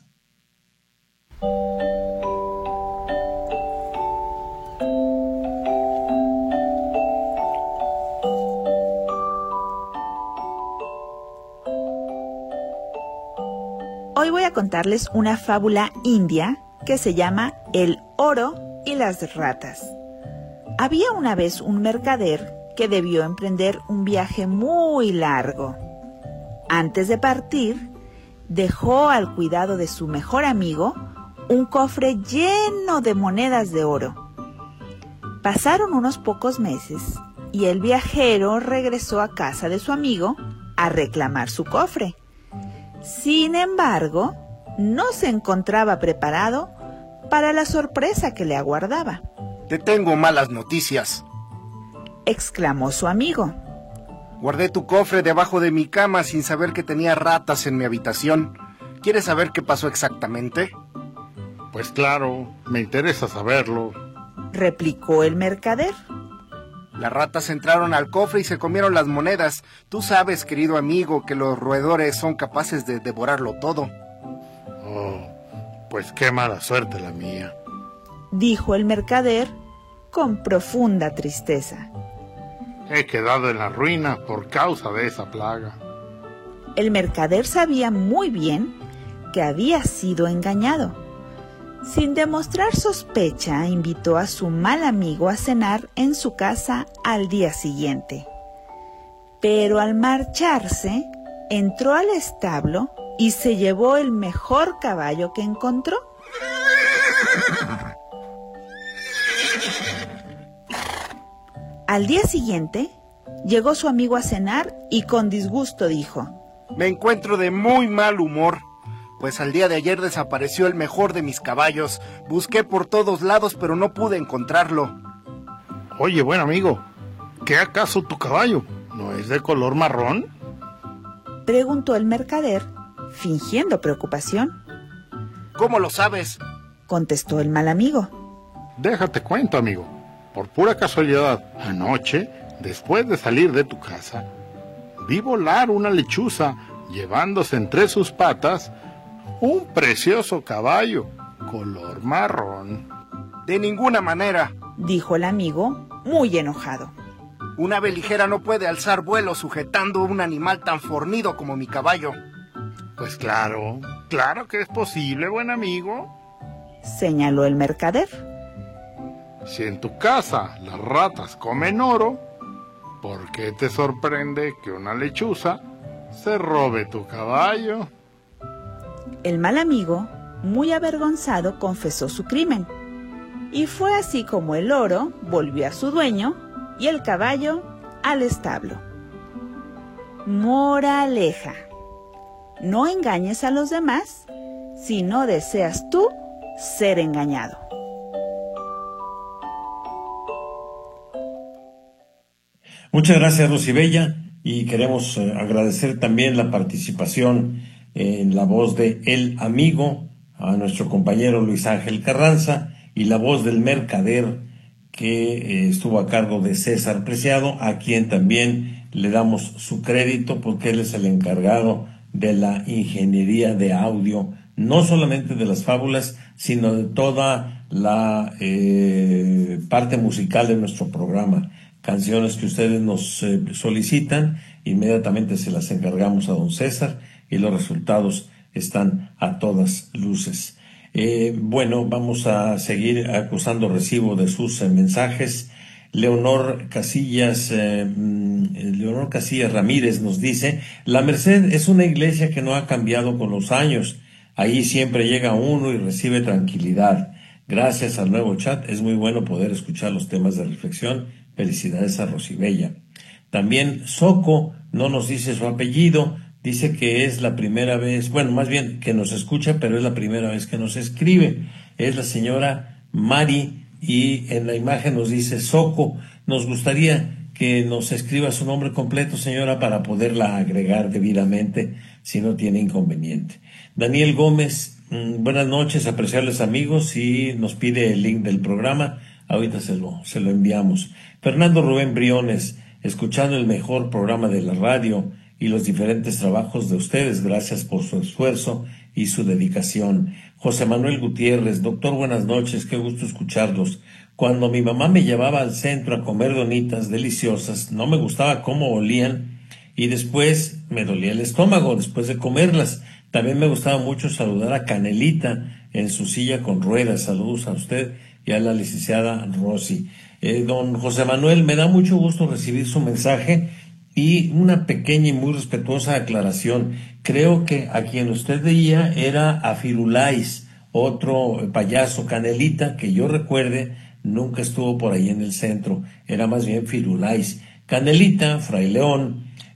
Hoy voy a contarles una fábula india que se llama El oro y las ratas. Había una vez un mercader que debió emprender un viaje muy largo. Antes de partir, dejó al cuidado de su mejor amigo un cofre lleno de monedas de oro. Pasaron unos pocos meses y el viajero regresó a casa de su amigo a reclamar su cofre. Sin embargo, no se encontraba preparado para la sorpresa que le aguardaba. Te tengo malas noticias, exclamó su amigo. Guardé tu cofre debajo de mi cama sin saber que tenía ratas en mi habitación. ¿Quieres saber qué pasó exactamente? Pues claro, me interesa saberlo, replicó el mercader. Las ratas entraron al cofre y se comieron las monedas. Tú sabes, querido amigo, que los roedores son capaces de devorarlo todo. Oh, pues qué mala suerte la mía, dijo el mercader con profunda tristeza. He quedado en la ruina por causa de esa plaga. El mercader sabía muy bien que había sido engañado. Sin demostrar sospecha, invitó a su mal amigo a cenar en su casa al día siguiente. Pero al marcharse, entró al establo y se llevó el mejor caballo que encontró. Al día siguiente, llegó su amigo a cenar y con disgusto dijo: Me encuentro de muy mal humor, pues al día de ayer desapareció el mejor de mis caballos. Busqué por todos lados, pero no pude encontrarlo. Oye, buen amigo, ¿qué acaso tu caballo no es de color marrón? Preguntó el mercader, fingiendo preocupación. ¿Cómo lo sabes? Contestó el mal amigo. Déjate cuento, amigo. Por pura casualidad, anoche, después de salir de tu casa, vi volar una lechuza llevándose entre sus patas un precioso caballo, color marrón. De ninguna manera, dijo el amigo, muy enojado. Una ave ligera no puede alzar vuelo sujetando un animal tan fornido como mi caballo. Pues claro, claro que es posible, buen amigo, señaló el mercader. Si en tu casa las ratas comen oro, ¿por qué te sorprende que una lechuza se robe tu caballo? El mal amigo, muy avergonzado, confesó su crimen. Y fue así como el oro volvió a su dueño y el caballo al establo. Moraleja: no engañes a los demás si no deseas tú ser engañado. Muchas gracias, Rosy Bella, y queremos agradecer también la participación en la voz de El Amigo a nuestro compañero Luis Ángel Carranza y la voz del mercader que estuvo a cargo de César Preciado, a quien también le damos su crédito porque él es el encargado de la ingeniería de audio, no solamente de las fábulas, sino de toda la parte musical de nuestro programa. Canciones que ustedes nos solicitan, inmediatamente se las encargamos a don César y los resultados están a todas luces. Bueno, vamos a seguir acusando recibo de sus mensajes. Leonor Casillas Ramírez nos dice: La Merced es una iglesia que no ha cambiado con los años. Ahí siempre llega uno y recibe tranquilidad. Gracias al nuevo chat es muy bueno poder escuchar los temas de reflexión. Felicidades a Rosy Bella. También Soco no nos dice su apellido, dice que es la primera vez, bueno, más bien que nos escucha, pero es la primera vez que nos escribe. Es la señora Mari y en la imagen nos dice Soco. Nos gustaría que nos escriba su nombre completo, señora, para poderla agregar debidamente si no tiene inconveniente. Daniel Gómez, buenas noches, apreciables amigos, y nos pide el link del programa. Ahorita se lo enviamos. Fernando Rubén Briones, escuchando el mejor programa de la radio y los diferentes trabajos de ustedes, gracias por su esfuerzo y su dedicación. José Manuel Gutiérrez, doctor, buenas noches, qué gusto escucharlos. Cuando mi mamá me llevaba al centro a comer donitas deliciosas, no me gustaba cómo olían y después me dolía el estómago después de comerlas. También me gustaba mucho saludar a Canelita en su silla con ruedas. Saludos a usted y a la licenciada Rosy. Don José Manuel, me da mucho gusto recibir su mensaje y una pequeña y muy respetuosa aclaración. Creo que a quien usted veía era a Firulais, otro payaso. Canelita, que yo recuerde, nunca estuvo por ahí en el centro, era más bien Firulais. Canelita, Fray León,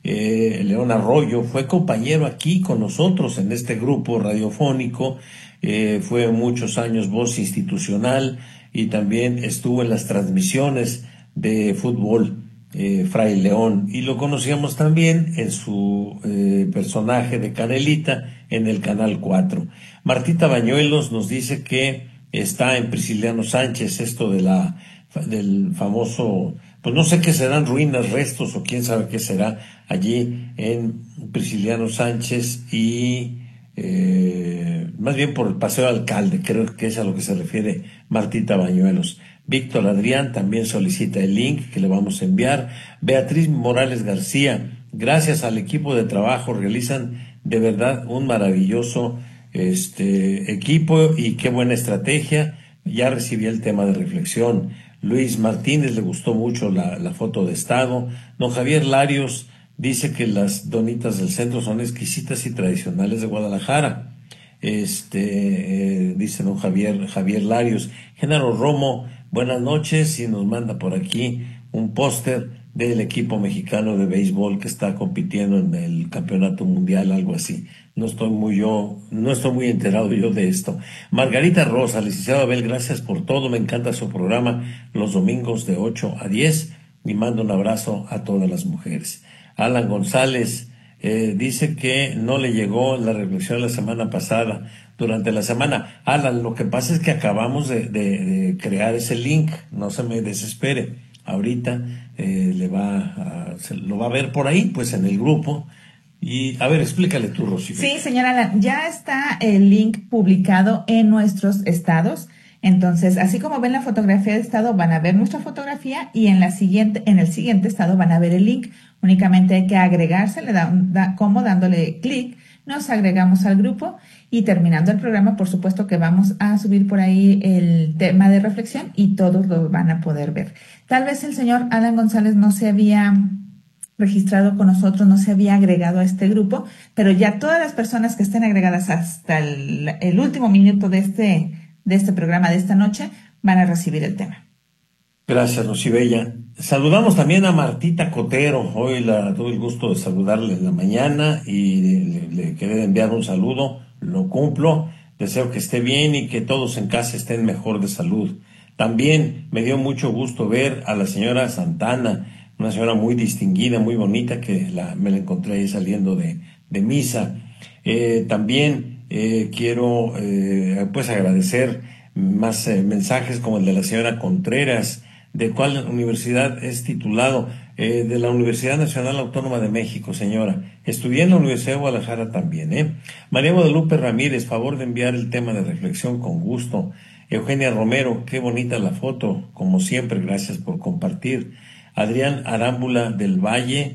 León Arroyo, fue compañero aquí con nosotros en este grupo radiofónico, fue muchos años voz institucional y también estuvo en las transmisiones de fútbol, Fray León, y lo conocíamos también en su personaje de Canelita en el Canal 4. Martita Bañuelos nos dice que está en Prisciliano Sánchez, esto del famoso, pues no sé qué serán, ruinas, restos o quién sabe qué será allí en Prisciliano Sánchez y más bien por el Paseo Alcalde, creo que es a lo que se refiere Martita Bañuelos. Víctor Adrián también solicita el link que le vamos a enviar. Beatriz Morales García, gracias al equipo de trabajo, realizan de verdad un maravilloso equipo y qué buena estrategia. Ya recibí el tema de reflexión. Luis Martínez le gustó mucho la foto de estado. Don Javier Larios dice que las donitas del centro son exquisitas y tradicionales de Guadalajara. Dice don Javier Larios. Genaro Romo, buenas noches, y nos manda por aquí un póster del equipo mexicano de béisbol que está compitiendo en el campeonato mundial, algo así. No estoy muy enterado yo de esto. Margarita Rosa, licenciado Abel, gracias por todo, me encanta su programa los domingos de 8 a 10 y mando un abrazo a todas las mujeres. Alan González dice que no le llegó la reflexión la semana pasada, durante la semana. Alan, lo que pasa es que acabamos de crear ese link, no se me desespere. Ahorita lo va a ver por ahí, pues en el grupo. Y a ver, explícale tú, Rosy. Sí, señora Alan, ya está el link publicado en nuestros estados. Entonces, así como ven la fotografía de estado, van a ver nuestra fotografía y en el siguiente estado van a ver el link. Únicamente hay que agregarse, como dándole clic, nos agregamos al grupo y terminando el programa, por supuesto que vamos a subir por ahí el tema de reflexión y todos lo van a poder ver. Tal vez el señor Alan González no se había registrado con nosotros, no se había agregado a este grupo, pero ya todas las personas que estén agregadas hasta el último minuto de este programa de esta noche van a recibir el tema. Gracias, Rosy Bella. Saludamos también a Martita Cotero. Hoy tuve el gusto de saludarle en la mañana y le quería enviar un saludo. Lo cumplo. Deseo que esté bien y que todos en casa estén mejor de salud. También me dio mucho gusto ver a la señora Santana, una señora muy distinguida, muy bonita, que me la encontré ahí saliendo de misa. También quiero pues agradecer más mensajes como el de la señora Contreras. ¿De cuál universidad es titulado? De la Universidad Nacional Autónoma de México, señora. Estudié en la Universidad de Guadalajara también, María Guadalupe Ramírez, favor de enviar el tema de reflexión con gusto. Eugenia Romero, qué bonita la foto, como siempre, gracias por compartir. Adrián Arámbula del Valle,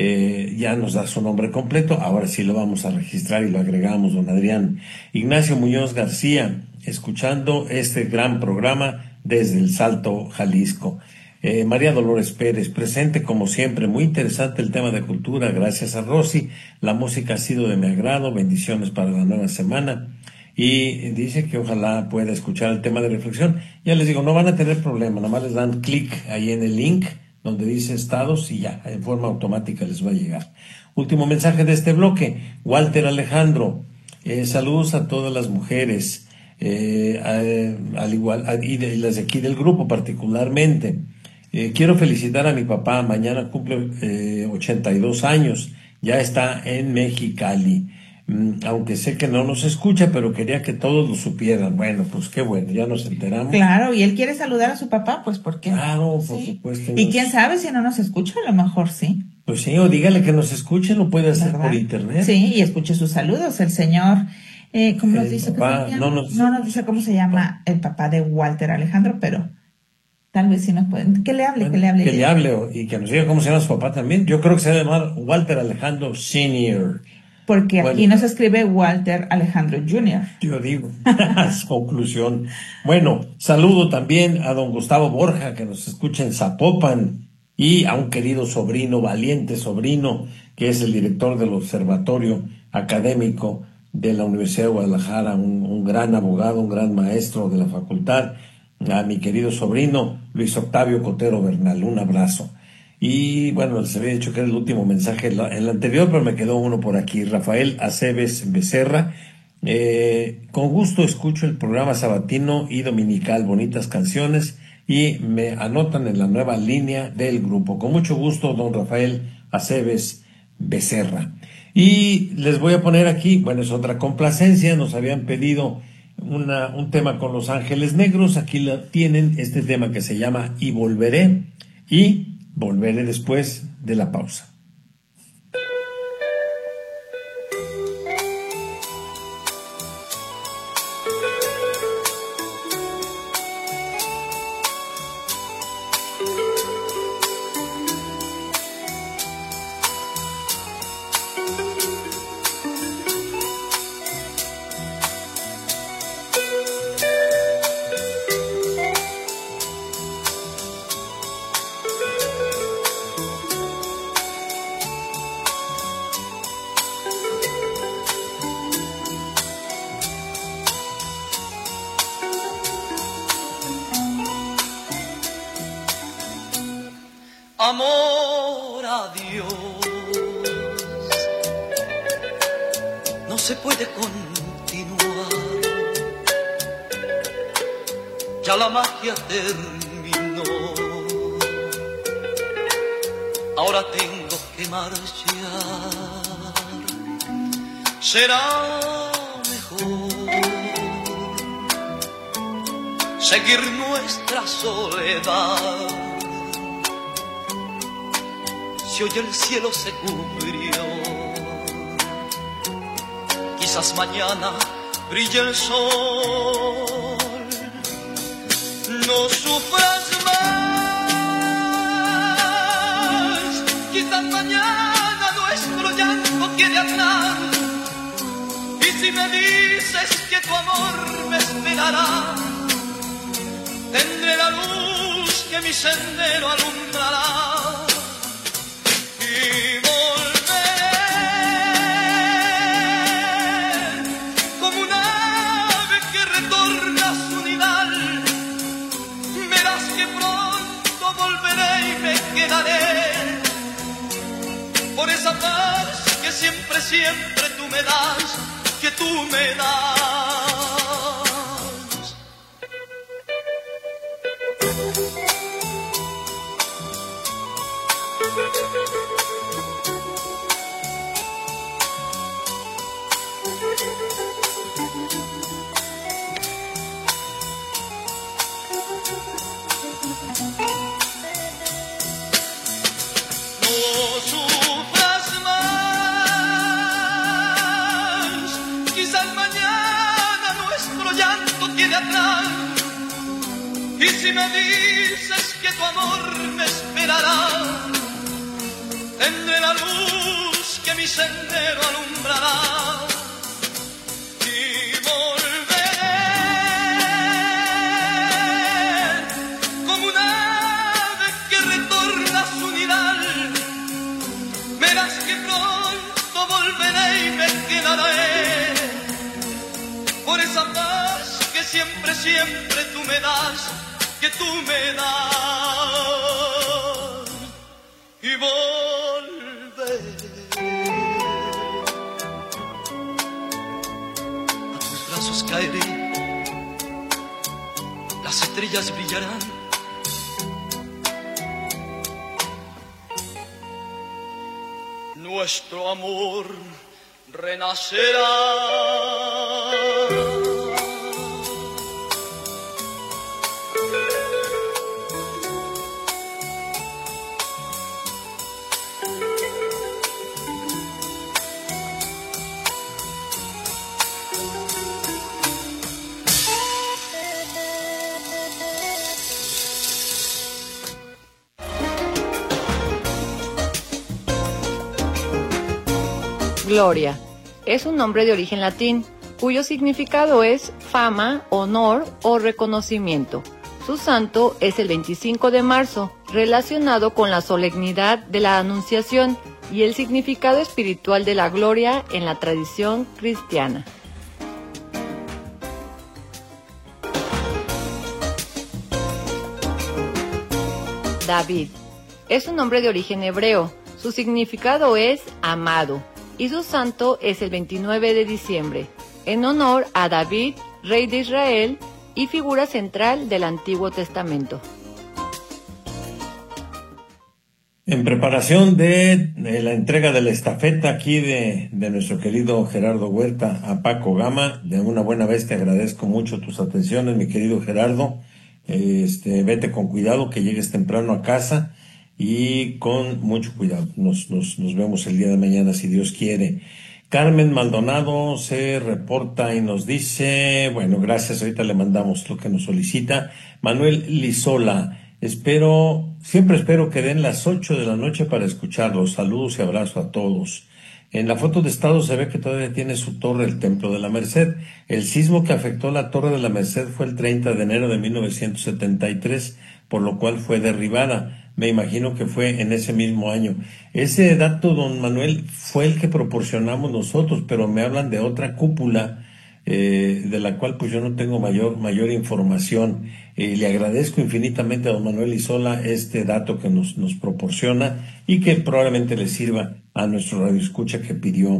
ya nos da su nombre completo, ahora sí lo vamos a registrar y lo agregamos, don Adrián. Ignacio Muñoz García, escuchando este gran programa desde el Salto, Jalisco. María Dolores Pérez, presente como siempre, muy interesante el tema de cultura, gracias a Rosy, la música ha sido de mi agrado, bendiciones para la nueva semana, y dice que ojalá pueda escuchar el tema de reflexión. Ya les digo, no van a tener problema, nada más les dan clic ahí en el link donde dice estados y ya, en forma automática les va a llegar. Último mensaje de este bloque, Walter Alejandro, saludos a todas las mujeres, al igual, y las de aquí del grupo particularmente. Quiero felicitar a mi papá, mañana cumple 82 años, ya está en Mexicali, aunque sé que no nos escucha, pero quería que todos lo supieran. Bueno, pues qué bueno, ya nos enteramos. Claro, y él quiere saludar a su papá, pues ¿por qué? Claro, por supuesto. Y quién sabe si no nos escucha, a lo mejor sí. Pues sí, o dígale que nos escuche, lo puede hacer por internet. Sí, y escuche sus saludos, el señor... ¿cómo nos dice? Papá, no nos dice cómo se llama el papá de Walter Alejandro, pero tal vez sí nos pueden. Que le hable. Y que nos diga cómo se llama su papá también. Yo creo que se va a llamar Walter Alejandro Senior. Porque aquí nos escribe Walter Alejandro Jr. Yo digo, conclusión. Bueno, saludo también a don Gustavo Borja, que nos escucha en Zapopan, y a un querido sobrino, valiente sobrino, que es el director del Observatorio Académico de la Universidad de Guadalajara, un gran abogado, un gran maestro de la facultad, a mi querido sobrino Luis Octavio Cotero Bernal, un abrazo. Y bueno, les había dicho que era el último mensaje en el anterior, pero me quedó uno por aquí. Rafael Aceves Becerra. Con gusto escucho el programa sabatino y dominical, bonitas canciones, y me anotan en la nueva línea del grupo. Con mucho gusto, don Rafael Aceves Becerra. Y les voy a poner aquí, bueno, es otra complacencia, nos habían pedido un tema con Los Ángeles Negros. Aquí tienen este tema que se llama Y Volveré, y volveré después de la pausa. Amor a Dios, no se puede continuar, ya la magia terminó, ahora tengo que marchar, será mejor seguir nuestra soledad. Si hoy el cielo se cubrió, quizás mañana brille el sol. No sufras más, quizás mañana nuestro llanto quede atrás. Y si me dices que tu amor me esperará, tendré la luz que mi sendero alumbrará. Y volveré como un ave que retorna a su nidal. Verás que pronto volveré y me quedaré por esa paz que siempre, siempre tú me das, que tú me das. Y si me dices que tu amor me esperará, tendré la luz que mi sendero alumbrará. Y volveré como un ave que retorna a su nidal. Verás que pronto volveré y me quedaré por esa paz que siempre, siempre tú me das, que tú me das. Y volveré a tus brazos, caeré, las estrellas brillarán. Nuestro amor renacerá. Gloria es un nombre de origen latín, cuyo significado es fama, honor o reconocimiento. Su santo es el 25 de marzo, relacionado con la solemnidad de la Anunciación y el significado espiritual de la gloria en la tradición cristiana. David Es un nombre de origen hebreo. Su significado es amado y su santo es el 29 de diciembre, en honor a David, rey de Israel y figura central del Antiguo Testamento. En preparación de la entrega de la estafeta aquí de nuestro querido Gerardo Huerta a Paco Gama, de una buena vez te agradezco mucho tus atenciones, mi querido Gerardo. Vete con cuidado, que llegues temprano a casa y con mucho cuidado. Nos vemos el día de mañana si Dios quiere. Carmen Maldonado se reporta y nos dice, bueno, gracias, ahorita le mandamos lo que nos solicita. Manuel Lizola, siempre espero que den las 8 de la noche para escucharlos. Saludos y abrazo a todos. En la foto de estado se ve que todavía tiene su torre el Templo de la Merced. El sismo que afectó la Torre de la Merced fue el 30 de enero de 1973, por lo cual fue derribada. Me imagino que fue en ese mismo año. Ese dato, don Manuel, fue el que proporcionamos nosotros, pero me hablan de otra cúpula, de la cual pues yo no tengo mayor información. Le agradezco infinitamente a don Manuel Isola este dato que nos proporciona y que probablemente le sirva a nuestro radioescucha que pidió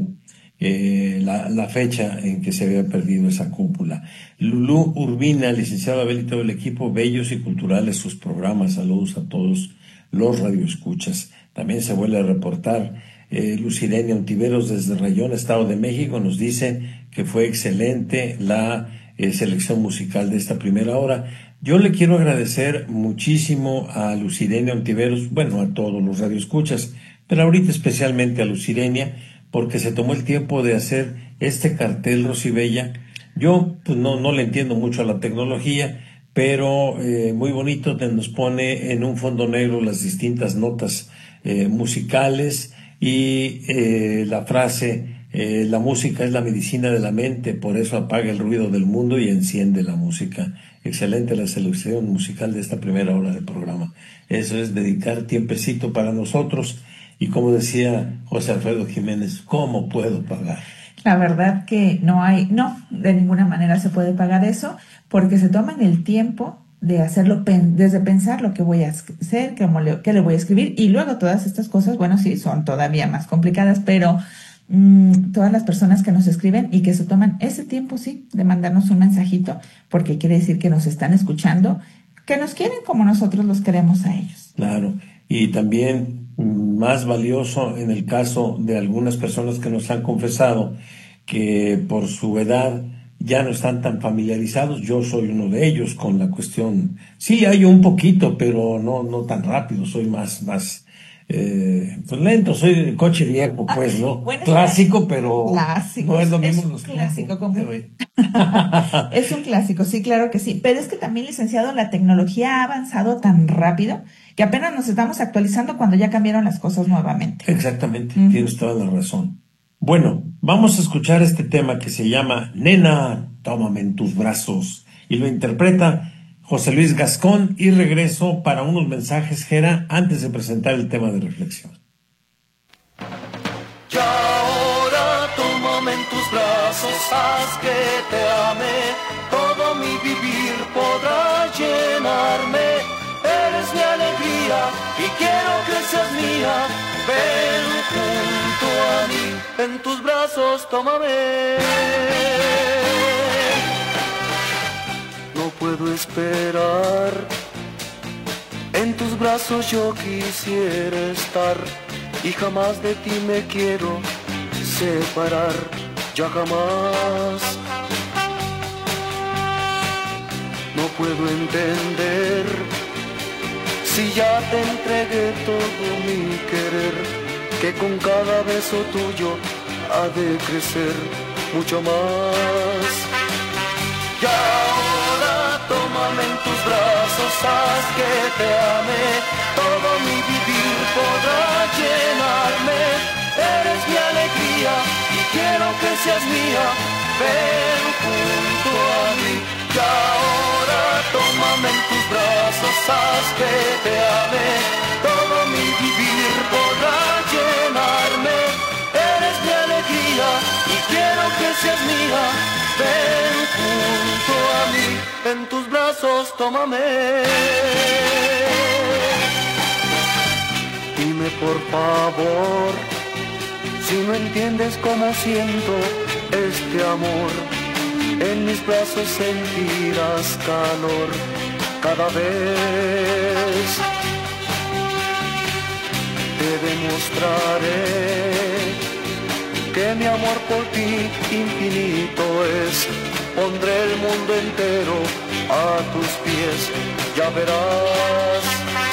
la fecha en que se había perdido esa cúpula. Lulú Urbina, licenciado Abel y todo el equipo, bellos y culturales sus programas. Saludos a todos los radioescuchas. También se vuelve a reportar Lucirenia Ontiveros desde Rayón, Estado de México, nos dice que fue excelente la selección musical de esta primera hora. Yo le quiero agradecer muchísimo a Lucirenia Ontiveros, bueno, a todos los radioescuchas, pero ahorita especialmente a Lucirenia, porque se tomó el tiempo de hacer este cartel Rosibella. Yo pues no le entiendo mucho a la tecnología, pero muy bonito, nos pone en un fondo negro las distintas notas musicales y la frase, la música es la medicina de la mente, por eso apaga el ruido del mundo y enciende la música. Excelente la selección musical de esta primera hora de programa. Eso es dedicar tiempecito para nosotros y, como decía José Alfredo Jiménez, ¿cómo puedo pagar? La verdad que de ninguna manera se puede pagar eso, porque se toman el tiempo de hacerlo desde pensar lo que voy a hacer, qué le voy a escribir, y luego todas estas cosas, bueno, sí, son todavía más complicadas, pero todas las personas que nos escriben y que se toman ese tiempo, sí, de mandarnos un mensajito, porque quiere decir que nos están escuchando, que nos quieren como nosotros los queremos a ellos. Claro, y también más valioso en el caso de algunas personas que nos han confesado que por su edad ya no están tan familiarizados. Yo soy uno de ellos con la cuestión. Sí, hay un poquito, pero no tan rápido. Soy más pues lento. Soy de coche viejo, pues, ¿no? Bueno, clásico, pero clásico. No es lo mismo. Es un clásico, es un clásico, sí, claro que sí. Pero es que también, licenciado, la tecnología ha avanzado tan rápido que apenas nos estamos actualizando cuando ya cambiaron las cosas nuevamente. Exactamente, tienes toda la razón. Bueno, vamos a escuchar este tema que se llama Nena, tómame en tus brazos, y lo interpreta José Luis Gascón, y regreso para unos mensajes, Gera, antes de presentar el tema de reflexión. Y ahora tómame en tus brazos, haz que te ame, todo mi vivir podrá llenarme. Eres mi alegría y quiero que seas mía. Ven junto a mí, en tus brazos tómame. No puedo esperar, en tus brazos yo quisiera estar, y jamás de ti me quiero separar, ya jamás. No puedo entender, si ya te entregué todo mi querer, que con cada beso tuyo ha de crecer mucho más. Y ahora tómame en tus brazos, haz que te ame, todo mi vivir podrá llenarme. Eres mi alegría y quiero que seas mía, ven junto a mí. Y ahora tómame en tus brazos, haz que te ame, todo mi vivir podrá llenarme. Eres mi alegría y quiero que seas mía, ven junto a mí, en tus brazos tómame. dime por favor, si no entiendes cómo siento este amor, en mis brazos sentirás calor cada vez. Te demostraré que mi amor por ti infinito es. Pondré el mundo entero a tus pies, ya verás.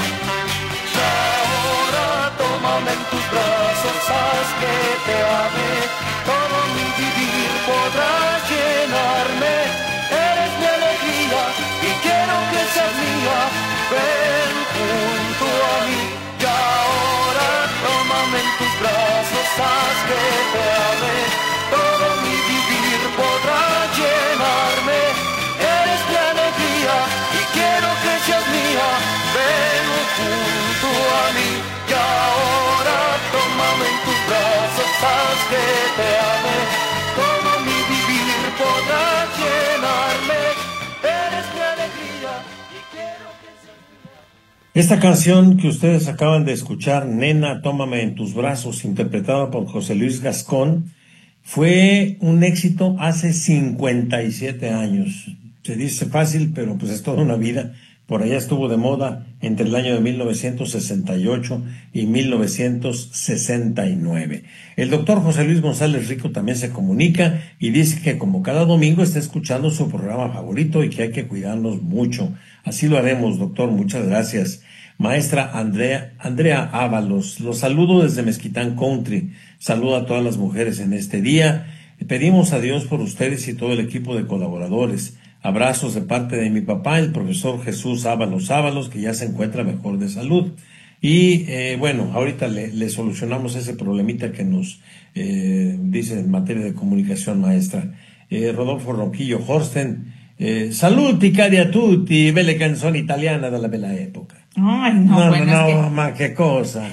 Ahora tómame en tus brazos, haz que te ame, todo mi vivir podrás llenarme. Eres mi alegría y quiero que seas mía, ven junto a mí. Y ahora tómame en tus brazos, haz que te ame, todo mi vivir podrás llenarme. Eres mi alegría y quiero que seas mía, ven junto a mí. Y ahora tómame en tus brazos, haz que te ame, todo mi vivir podrás llenarme. Eres mi alegría y quiero que seas mía. Esta canción que ustedes acaban de escuchar, Nena, tómame en tus brazos, interpretada por José Luis Gascón, fue un éxito hace 57 años. Se dice fácil, pero pues es toda una vida. Por allá estuvo de moda entre el año de 1968 y 1969. El doctor José Luis González Rico también se comunica y dice que como cada domingo está escuchando su programa favorito y que hay que cuidarnos mucho. Así lo haremos, doctor. Muchas gracias. Maestra Andrea Ábalos, los saludo desde Mezquitán Country. Saludo a todas las mujeres en este día. Pedimos a Dios por ustedes y todo el equipo de colaboradores. Abrazos de parte de mi papá, el profesor Jesús Ábalos, que ya se encuentra mejor de salud. Y bueno, ahorita le solucionamos ese problemita que nos dice en materia de comunicación, maestra. Rodolfo Ronquillo Horsten, saluti cari a tutti, belle canzoni italiane della bella época. Ay, no, bueno, es que... ma qué cosa.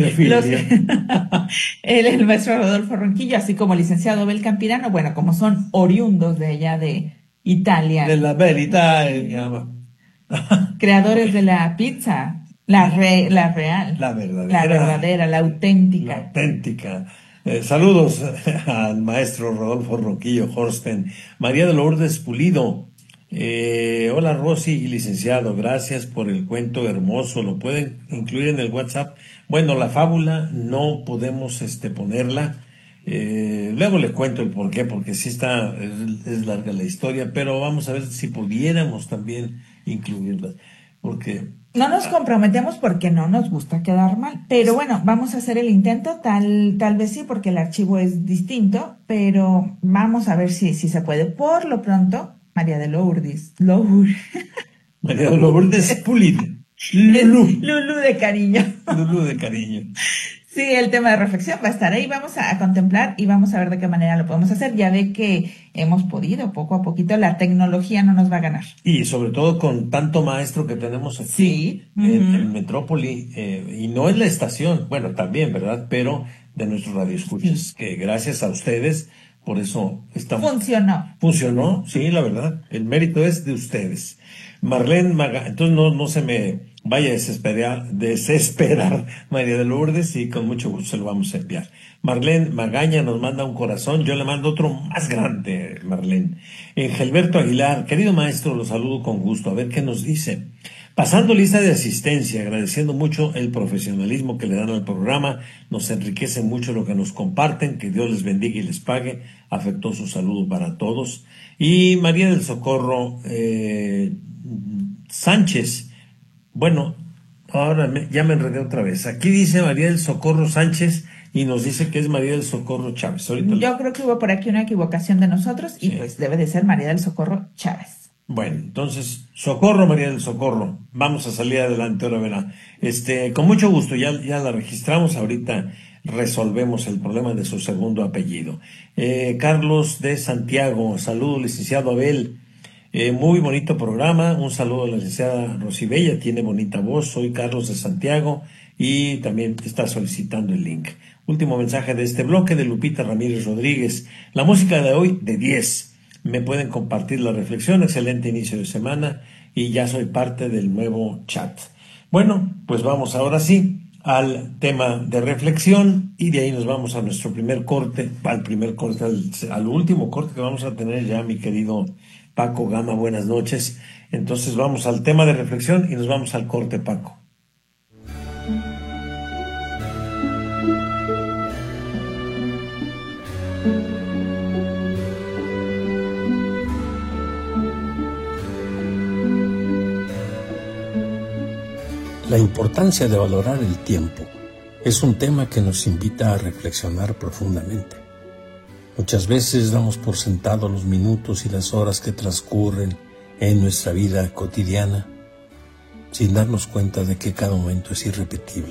El maestro Rodolfo Ronquillo, así como el licenciado Abel Campirano, bueno, como son oriundos de allá de Italia. De la bella Italia. Creadores de la pizza, la real. La verdadera. La verdadera, la auténtica. La auténtica. Saludos al maestro Rodolfo Ronquillo Horsten. María de Lourdes Pulido. Hola Rosy y licenciado, gracias por el cuento hermoso. ¿Lo pueden incluir en el WhatsApp? Bueno, la fábula no podemos ponerla. Luego le cuento el por qué, porque sí es larga la historia, pero vamos a ver si pudiéramos también incluirla, porque no nos comprometemos porque no nos gusta quedar mal, pero bueno, vamos a hacer el intento, tal vez sí, porque el archivo es distinto, pero vamos a ver si se puede. Por lo pronto, María de Lourdes María de Lourdes Pulido. Lulú de cariño. Lulú de cariño. Sí, el tema de reflexión va a estar ahí, vamos a contemplar y vamos a ver de qué manera lo podemos hacer. Ya ve que hemos podido, poco a poquito, la tecnología no nos va a ganar. Y sobre todo con tanto maestro que tenemos aquí, sí, en Metrópoli, y no en la estación, bueno, también, ¿verdad? Pero de nuestros radioescuchas, que gracias a ustedes, por eso estamos... Funcionó, sí, la verdad, el mérito es de ustedes. Marlene entonces no se me vaya a desesperar María de Lourdes, y con mucho gusto se lo vamos a enviar. Marlene Magaña nos manda un corazón, yo le mando otro más grande, Marlene. Gelberto Aguilar, querido maestro, lo saludo con gusto, a ver qué nos dice. Pasando lista de asistencia, agradeciendo mucho el profesionalismo que le dan al programa, nos enriquece mucho lo que nos comparten, que Dios les bendiga y les pague, afectuoso saludo para todos. Y María del Socorro Sánchez, bueno, ahora ya me enredé otra vez. Aquí dice María del Socorro Sánchez y nos dice que es María del Socorro Chávez. Yo creo que hubo por aquí una equivocación de nosotros y pues debe de ser María del Socorro Chávez. Bueno, entonces, Socorro, María del Socorro, vamos a salir adelante, ahora verá. Con mucho gusto, ya la registramos, ahorita resolvemos el problema de su segundo apellido. Carlos de Santiago, saludo licenciado Abel. Muy bonito programa, un saludo a la licenciada Rosibella, tiene bonita voz, soy Carlos de Santiago y también está solicitando el link. Último mensaje de este bloque de Lupita Ramírez Rodríguez, la música de hoy de 10, me pueden compartir la reflexión, excelente inicio de semana y ya soy parte del nuevo chat. Bueno, pues vamos ahora sí al tema de reflexión y de ahí nos vamos a nuestro primer corte, al último corte que vamos a tener ya, mi querido Paco Gama. Buenas noches. Entonces vamos al tema de reflexión y nos vamos al corte, Paco. La importancia de valorar el tiempo es un tema que nos invita a reflexionar profundamente. Muchas veces damos por sentado los minutos y las horas que transcurren en nuestra vida cotidiana, sin darnos cuenta de que cada momento es irrepetible.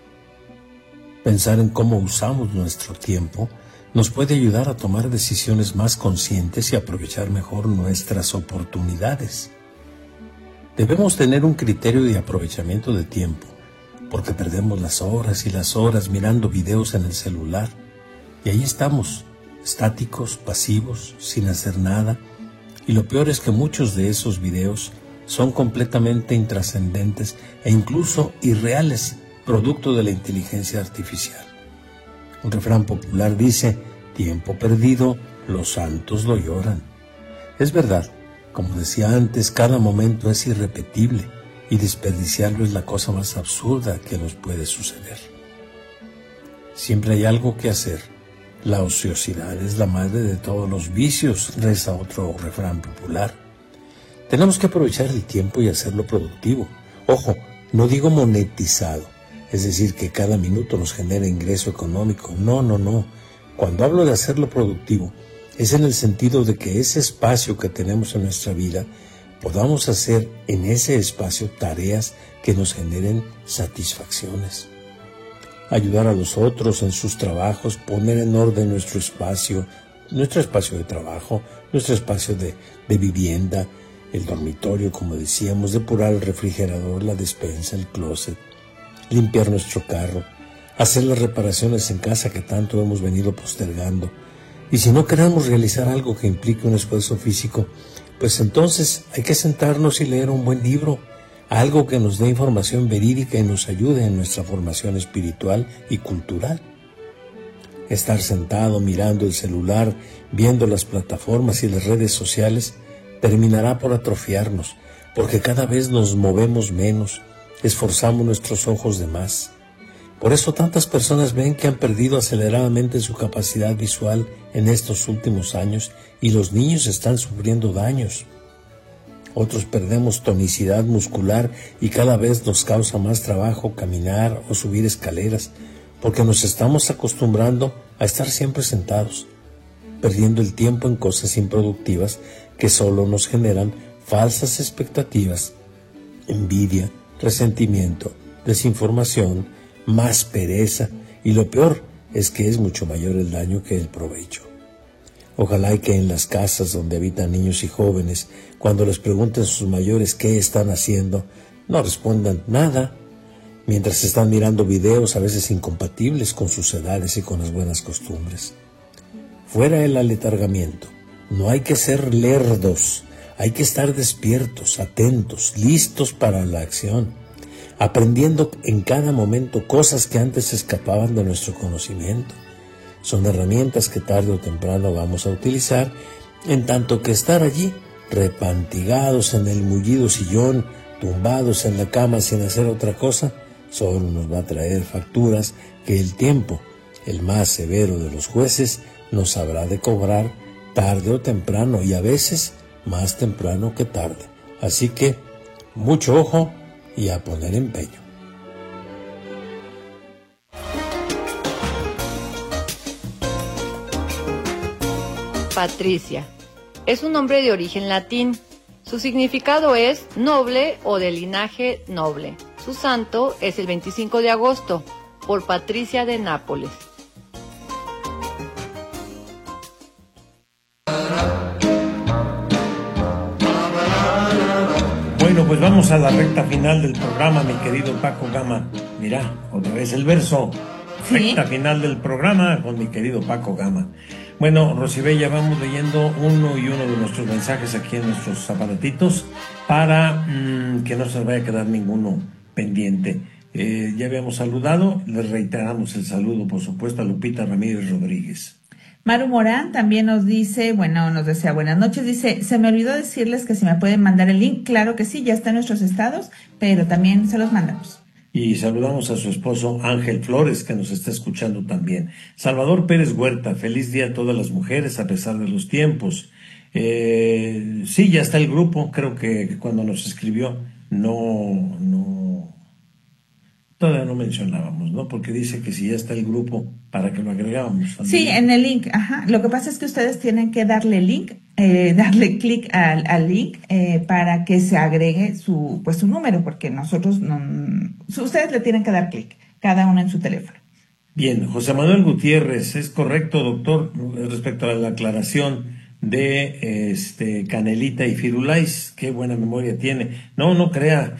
Pensar en cómo usamos nuestro tiempo nos puede ayudar a tomar decisiones más conscientes y aprovechar mejor nuestras oportunidades. Debemos tener un criterio de aprovechamiento de tiempo, porque perdemos las horas y las horas mirando videos en el celular, y ahí estamos, estáticos, pasivos, sin hacer nada, y lo peor es que muchos de esos videos son completamente intrascendentes e incluso irreales, producto de la inteligencia artificial. Un refrán popular dice: tiempo perdido, los santos lo lloran. Es verdad. Como decía antes, cada momento es irrepetible y desperdiciarlo es la cosa más absurda que nos puede suceder. Siempre hay algo que hacer. La ociosidad es la madre de todos los vicios, reza otro refrán popular. Tenemos que aprovechar el tiempo y hacerlo productivo. Ojo, no digo monetizado, es decir, que cada minuto nos genere ingreso económico. No. Cuando hablo de hacerlo productivo, es en el sentido de que ese espacio que tenemos en nuestra vida, podamos hacer en ese espacio tareas que nos generen satisfacciones. Ayudar a los otros en sus trabajos, poner en orden nuestro espacio de trabajo, nuestro espacio de vivienda, el dormitorio, como decíamos, depurar el refrigerador, la despensa, el closet, limpiar nuestro carro, hacer las reparaciones en casa que tanto hemos venido postergando. Y si no queremos realizar algo que implique un esfuerzo físico, pues entonces hay que sentarnos y leer un buen libro, algo que nos dé información verídica y nos ayude en nuestra formación espiritual y cultural. Estar sentado mirando el celular, viendo las plataformas y las redes sociales, terminará por atrofiarnos, porque cada vez nos movemos menos, esforzamos nuestros ojos de más. Por eso tantas personas ven que han perdido aceleradamente su capacidad visual en estos últimos años y los niños están sufriendo daños. Otros perdemos tonicidad muscular y cada vez nos causa más trabajo caminar o subir escaleras, porque nos estamos acostumbrando a estar siempre sentados, perdiendo el tiempo en cosas improductivas que solo nos generan falsas expectativas, envidia, resentimiento, desinformación, más pereza, y lo peor es que es mucho mayor el daño que el provecho. Ojalá y que en las casas donde habitan niños y jóvenes, cuando les pregunten a sus mayores qué están haciendo, no respondan nada, mientras están mirando videos a veces incompatibles con sus edades y con las buenas costumbres. Fuera el aletargamiento, no hay que ser lerdos, hay que estar despiertos, atentos, listos para la acción, aprendiendo en cada momento cosas que antes escapaban de nuestro conocimiento. Son herramientas que tarde o temprano vamos a utilizar, en tanto que estar allí, repantigados en el mullido sillón, tumbados en la cama sin hacer otra cosa, solo nos va a traer facturas que el tiempo, el más severo de los jueces, nos habrá de cobrar tarde o temprano, y a veces más temprano que tarde. Así que, mucho ojo y a poner empeño. Patricia es un nombre de origen latín. Su significado es noble o de linaje noble. Su santo es el 25 de agosto, por Patricia de Nápoles. Bueno, pues vamos a la recta final del programa, mi querido Paco Gama. Mira, otra vez el verso. ¿Sí? Recta final del programa con mi querido Paco Gama. Bueno, Rosibella, vamos leyendo uno de nuestros mensajes aquí en nuestros aparatitos para que no se nos vaya a quedar ninguno pendiente. ya habíamos saludado, les reiteramos el saludo, por supuesto, a Lupita Ramírez Rodríguez. Maru Morán también nos dice, nos desea buenas noches, dice, se me olvidó decirles que si me pueden mandar el link, claro que sí, ya está en nuestros estados, pero también se los mandamos. Y saludamos a su esposo Ángel Flores, que nos está escuchando también. Salvador Pérez Huerta, feliz día a todas las mujeres a pesar de los tiempos. Sí, ya está el grupo, creo que cuando nos escribió todavía no mencionábamos, ¿no? Porque dice que si ya está el grupo, para que lo agregábamos. Sí, en el link, Lo que pasa es que ustedes tienen que darle darle clic al link para que se agregue su número, porque nosotros ustedes le tienen que dar clic, cada uno en su teléfono. Bien, José Manuel Gutiérrez, es correcto, doctor, respecto a la aclaración de Canelita y Firulais, qué buena memoria tiene. No crea,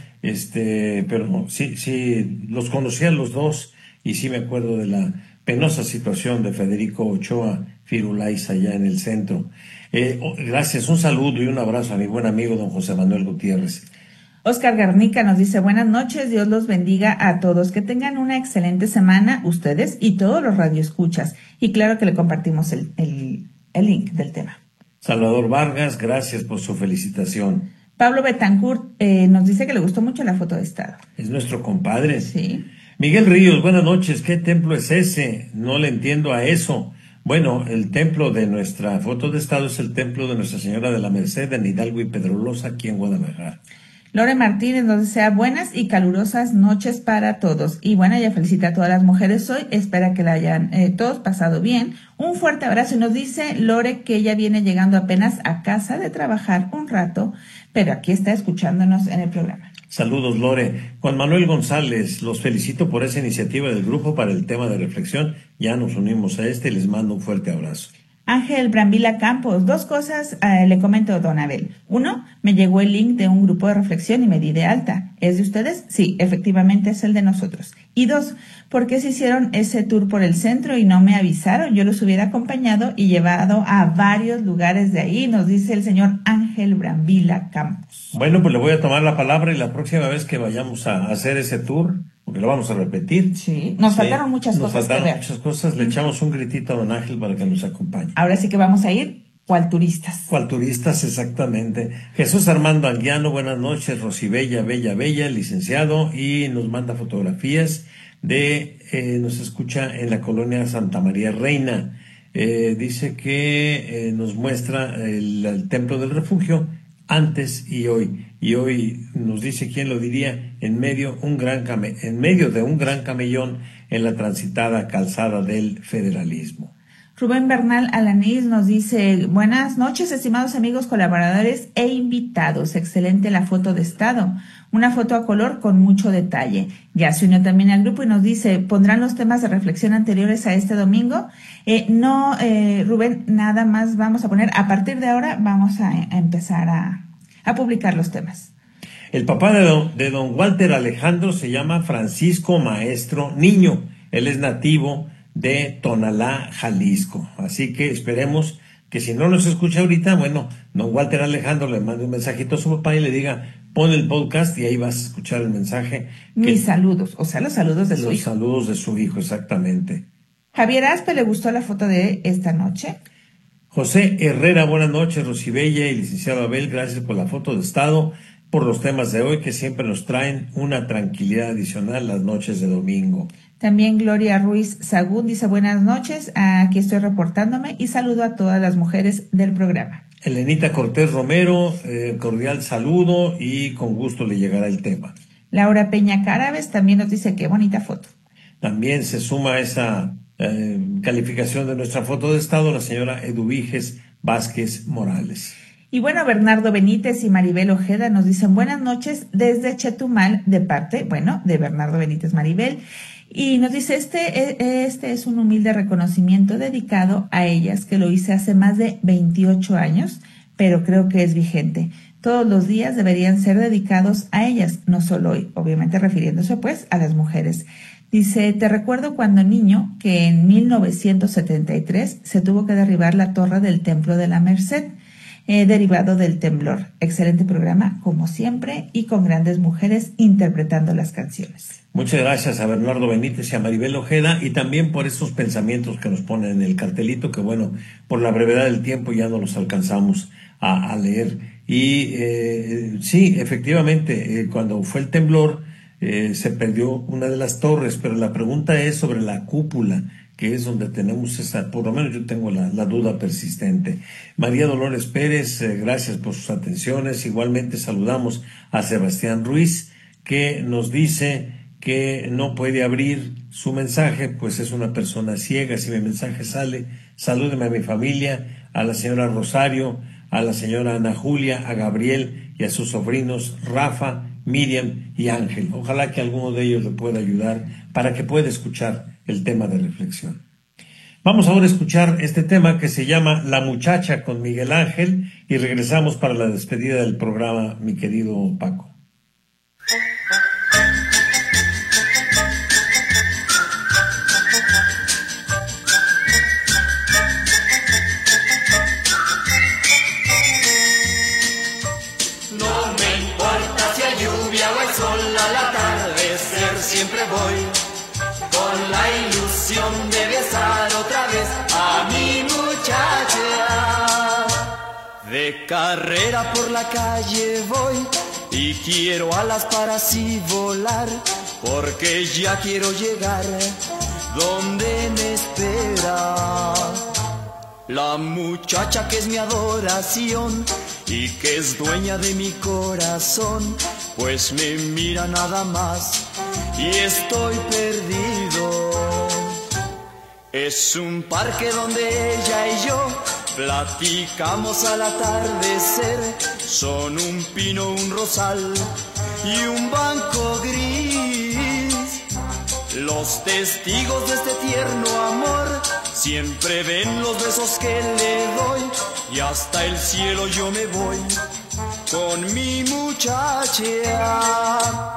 pero sí, los conocía los dos y sí me acuerdo de la penosa situación de Federico Ochoa Firulais allá en el centro. Gracias, un saludo y un abrazo a mi buen amigo don José Manuel Gutiérrez. Oscar Garnica nos dice, buenas noches, Dios los bendiga a todos, que tengan una excelente semana, ustedes y todos los radioescuchas. Y claro que le compartimos el link del tema. Salvador Vargas, gracias por su felicitación. Pablo Betancourt nos dice que le gustó mucho la foto de estado. Es nuestro compadre. Sí. Miguel Ríos, buenas noches, ¿qué templo es ese? No le entiendo a eso. Bueno, el templo de nuestra foto de estado es el templo de Nuestra Señora de la Merced en Hidalgo y Pedrolosa, aquí en Guadalajara. Lore Martínez nos desea buenas y calurosas noches para todos. Y bueno, ella felicita a todas las mujeres hoy, espera que la hayan todos pasado bien. Un fuerte abrazo y nos dice Lore que ella viene llegando apenas a casa de trabajar un rato, pero aquí está escuchándonos en el programa. Saludos, Lore. Juan Manuel González, los felicito por esa iniciativa del grupo para el tema de reflexión. Ya nos unimos a y les mando un fuerte abrazo. Ángel Brambila Campos, dos cosas le comento, don Abel. Uno, me llegó el link de un grupo de reflexión y me di de alta. ¿Es de ustedes? Sí, efectivamente es el de nosotros. Y dos, ¿por qué se hicieron ese tour por el centro y no me avisaron? Yo los hubiera acompañado y llevado a varios lugares de ahí, nos dice el señor Ángel Brambila Campos. Bueno, pues le voy a tomar la palabra y la próxima vez que vayamos a hacer ese tour, porque lo vamos a repetir. Sí, nos faltaron muchas cosas. Muchas cosas, le echamos un gritito a don Ángel para que nos acompañe. Ahora sí que vamos a ir cual turistas. Cual turistas, exactamente. Jesús Armando Anguiano, buenas noches. Rosibella, bella, licenciado, y nos manda fotografías nos escucha en la colonia Santa María Reina. Dice que nos muestra el Templo del Refugio antes y hoy. Y hoy nos dice, ¿quién lo diría? En medio de un gran camellón en la transitada calzada del federalismo. Rubén Bernal Alanís nos dice, buenas noches, estimados amigos, colaboradores e invitados. Excelente la foto de estado. Una foto a color con mucho detalle. Ya se unió también al grupo y nos dice, ¿pondrán los temas de reflexión anteriores a este domingo? No, Rubén, nada más vamos a poner, a partir de ahora vamos a empezar a publicar los temas. El papá de don Walter Alejandro se llama Francisco Maestro Niño. Él es nativo de Tonalá, Jalisco. Así que esperemos que si no nos escucha ahorita, bueno, don Walter Alejandro le mande un mensajito a su papá y le diga, pon el podcast y ahí vas a escuchar el mensaje. Mis saludos, o sea, los saludos de su hijo. Los saludos de su hijo, exactamente. Javier Aspe, ¿le gustó la foto de esta noche? José Herrera, buenas noches, Rosibella y licenciado Abel, gracias por la foto de estado, por los temas de hoy que siempre nos traen una tranquilidad adicional las noches de domingo. También Gloria Ruiz Sagún dice, buenas noches, aquí estoy reportándome y saludo a todas las mujeres del programa. Elenita Cortés Romero, cordial saludo y con gusto le llegará el tema. Laura Peña Cárabes también nos dice, qué bonita foto. También se suma a esa calificación de nuestra foto de estado la señora Eduviges Vázquez Morales. Y bueno, Bernardo Benítez y Maribel Ojeda nos dicen buenas noches desde Chetumal de parte, de Bernardo Benítez Maribel. Y nos dice, este es un humilde reconocimiento dedicado a ellas, que lo hice hace más de 28 años, pero creo que es vigente. Todos los días deberían ser dedicados a ellas, no solo hoy, obviamente refiriéndose pues a las mujeres. Dice, te recuerdo cuando niño que en 1973 se tuvo que derribar la torre del Templo de la Merced. derivado del temblor. Excelente programa, como siempre, y con grandes mujeres interpretando las canciones. Muchas gracias a Bernardo Benítez y a Maribel Ojeda, y también por esos pensamientos que nos ponen en el cartelito, que bueno, por la brevedad del tiempo ya no los alcanzamos a leer. Y sí, efectivamente, cuando fue el temblor se perdió una de las torres, pero la pregunta es sobre la cúpula, que es donde tenemos esa, por lo menos yo tengo la duda persistente. María Dolores Pérez, gracias por sus atenciones. Igualmente saludamos a Sebastián Ruiz, que nos dice que no puede abrir su mensaje, pues es una persona ciega. Si mi mensaje sale, salúdeme a mi familia, a la señora Rosario, a la señora Ana Julia, a Gabriel y a sus sobrinos Rafa, Miriam y Ángel. Ojalá que alguno de ellos le pueda ayudar para que pueda escuchar el tema de reflexión. Vamos ahora a escuchar este tema que se llama La Muchacha con Miguel Ángel, y regresamos para la despedida del programa, mi querido Paco. Siempre voy con la ilusión de besar otra vez a mi muchacha. De carrera por la calle voy y quiero alas para así volar, porque ya quiero llegar donde me espera la muchacha que es mi adoración y que es dueña de mi corazón, pues me mira nada más y estoy perdido. Es un parque donde ella y yo platicamos al atardecer. Son un pino, un rosal y un banco gris. Los testigos de este tierno amor siempre ven los besos que le doy, y hasta el cielo yo me voy con mi muchacha.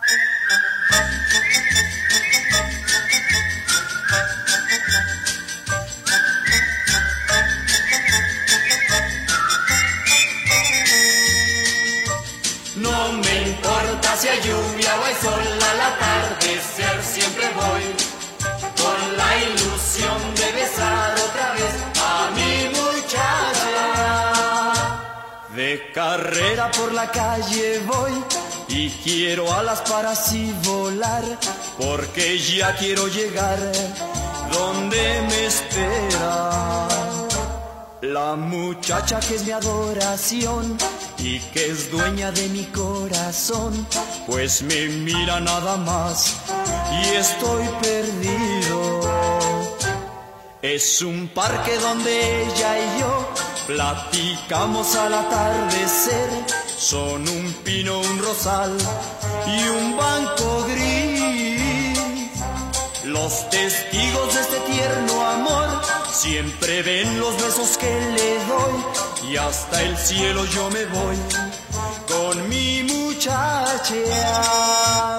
No me importa si hay lluvia o hay sol, al atardecer siempre voy con la ilusión de besar otra vez a mi muchacha. De carrera por la calle voy y quiero alas para así volar, porque ya quiero llegar donde me espera la muchacha que es mi adoración y que es dueña de mi corazón, pues me mira nada más y estoy perdido. Es un parque donde ella y yo platicamos al atardecer. Son un pino, un rosal y un banco gris. Los testigos de este tierno amor siempre ven los besos que le doy, y hasta el cielo yo me voy con mi muchacha.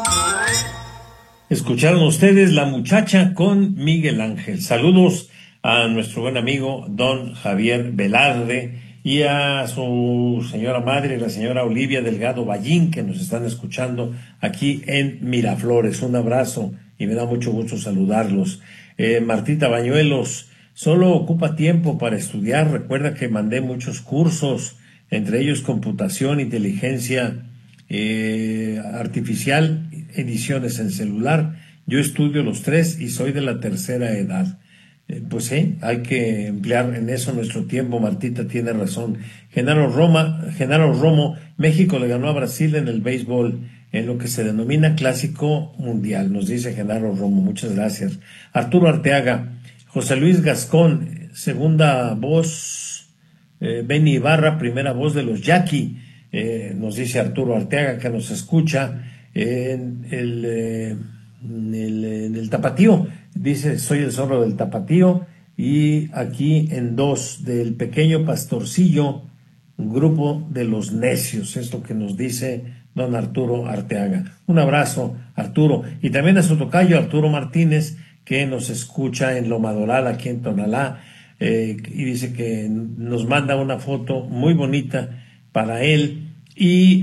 Escucharon ustedes La Muchacha con Miguel Ángel. Saludos a nuestro buen amigo don Javier Velarde y a su señora madre, la señora Olivia Delgado Ballín, que nos están escuchando aquí en Miraflores. Un abrazo y me da mucho gusto saludarlos. Martita Bañuelos, solo ocupa tiempo para estudiar. Recuerda que mandé muchos cursos, entre ellos computación, inteligencia artificial, ediciones en celular. Yo estudio los 3 y soy de la tercera edad. Pues sí, hay que emplear en eso nuestro tiempo. Martita tiene razón. Genaro Romo, México le ganó a Brasil en el béisbol, en lo que se denomina Clásico Mundial, nos dice Genaro Romo. Muchas gracias. Arturo Arteaga, José Luis Gascón, segunda voz, Benny Ibarra, primera voz de los Yaqui, nos dice Arturo Arteaga, que nos escucha en el Tapatío. Dice, soy el zorro del Tapatío, y aquí en 2 del Pequeño Pastorcillo, un grupo de los necios. Es lo que nos dice don Arturo Arteaga. Un abrazo, Arturo, y también a su tocayo Arturo Martínez, que nos escucha en Loma Dorada, aquí en Tonalá. y dice que nos manda una foto muy bonita para él y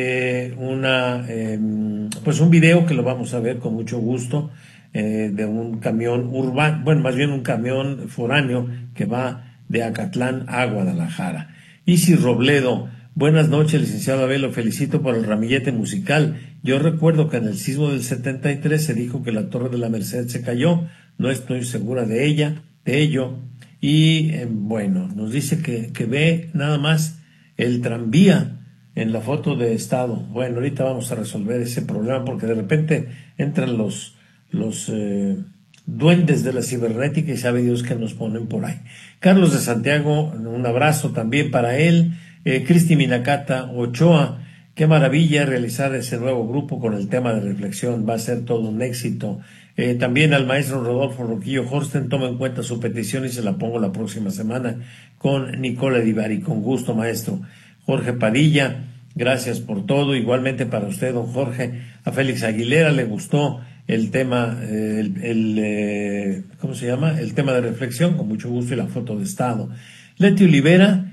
pues un video que lo vamos a ver con mucho gusto, de un camión urbano, bueno, más bien un camión foráneo que va de Acatlán a Guadalajara. Isis Robledo: buenas noches, licenciado Abel, lo felicito por el ramillete musical. Yo recuerdo que en el sismo del 73 se dijo que la Torre de la Merced se cayó, no estoy segura de ello, y bueno, nos dice que ve nada más el tranvía en la foto de estado. Bueno, ahorita vamos a resolver ese problema porque de repente entran los duendes de la cibernética y sabe Dios que nos ponen por ahí. Carlos de Santiago, un abrazo también para él. Cristi Minacata Ochoa: qué maravilla realizar ese nuevo grupo con el tema de reflexión, va a ser todo un éxito. También al maestro Rodolfo Roquillo Horsten: toma en cuenta su petición y se la pongo la próxima semana con Nicola Divari. Con gusto, maestro. Jorge Padilla: gracias por todo. Igualmente para usted, don Jorge. A Félix Aguilera le gustó el tema, ¿cómo se llama? El tema de reflexión, con mucho gusto, y la foto de estado. Leti Olivera,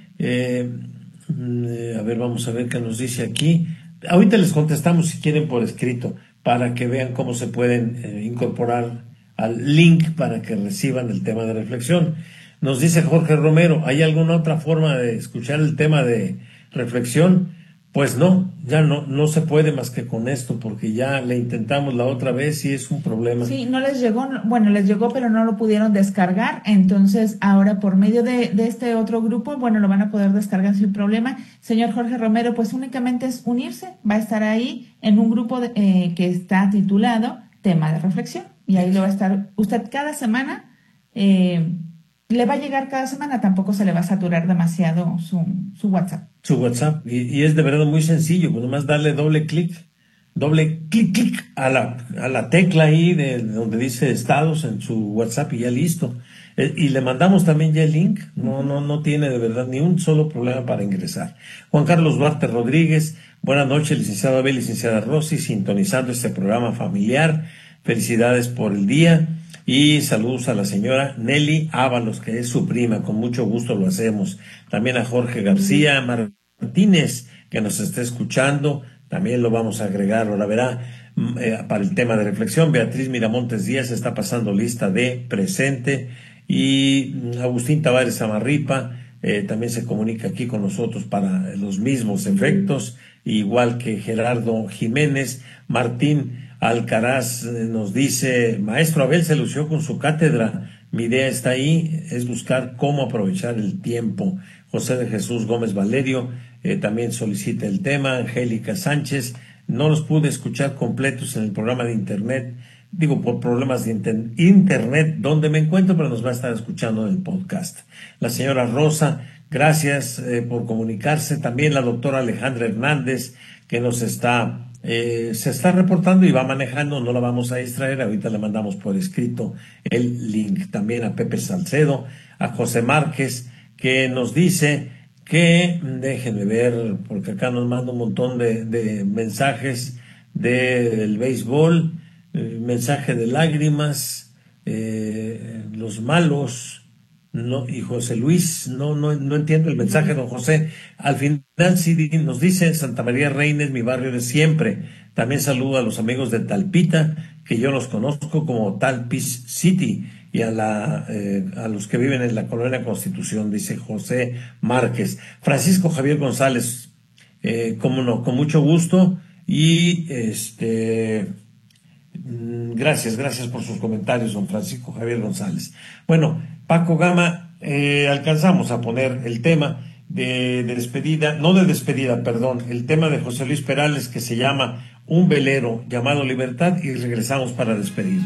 a ver, vamos a ver qué nos dice aquí. Ahorita les contestamos si quieren por escrito, para que vean cómo se pueden incorporar al link para que reciban el tema de reflexión. Nos dice Jorge Romero: ¿hay alguna otra forma de escuchar el tema de reflexión? Pues no, ya no se puede más que con esto, porque ya le intentamos la otra vez y es un problema. Sí, no les llegó, bueno, les llegó, pero no lo pudieron descargar. Entonces, ahora por medio de este otro grupo, bueno, lo van a poder descargar sin problema. Señor Jorge Romero, pues únicamente es unirse, va a estar ahí en un grupo que está titulado Tema de Reflexión, y ahí lo va a estar usted cada semana. Le va a llegar cada semana, tampoco se le va a saturar demasiado su WhatsApp. Su WhatsApp, y es de verdad muy sencillo, pues nomás darle doble clic a la tecla ahí de donde dice estados en su WhatsApp y ya listo. Y le mandamos también ya el link, no tiene de verdad ni un solo problema para ingresar. Juan Carlos Duarte Rodríguez: buenas noches, licenciado Abel, licenciada Rosy, sintonizando este programa familiar, felicidades por el día. Y saludos a la señora Nelly Ábalos, que es su prima, con mucho gusto lo hacemos. También a Jorge García Martínez, que nos está escuchando, también lo vamos a agregar, ahora verá, para el tema de reflexión. Beatriz Miramontes Díaz está pasando lista de presente, y Agustín Tavares Amarripa también se comunica aquí con nosotros para los mismos efectos, igual que Gerardo Jiménez. Martín Alcaraz nos dice: maestro Abel se lució con su cátedra, mi idea está ahí, es buscar cómo aprovechar el tiempo. José de Jesús Gómez Valerio también solicita el tema. Angélica Sánchez: no los pude escuchar completos en el programa de internet, digo por problemas de internet donde me encuentro, pero nos va a estar escuchando en el podcast. La señora Rosa: gracias por comunicarse. También la doctora Alejandra Hernández, que nos se está reportando y va manejando, no la vamos a distraer, ahorita le mandamos por escrito el link. También a Pepe Salcedo, a José Márquez, que nos dice que, déjenme ver, porque acá nos manda un montón de mensajes del béisbol, mensaje de lágrimas, los malos. No, y José Luis, no entiendo el mensaje, don José. Al final sí nos dice: Santa María Reina es mi barrio de siempre. También saludo a los amigos de Talpita, que yo los conozco como Talpis City, y a los que viven en la colonia Constitución, dice José Márquez. Francisco Javier González, cómo no, con mucho gusto, y gracias por sus comentarios, don Francisco Javier González. Bueno, Paco Gama, alcanzamos a poner el tema de despedida, el tema de José Luis Perales, que se llama Un velero llamado Libertad, y regresamos para despedirnos.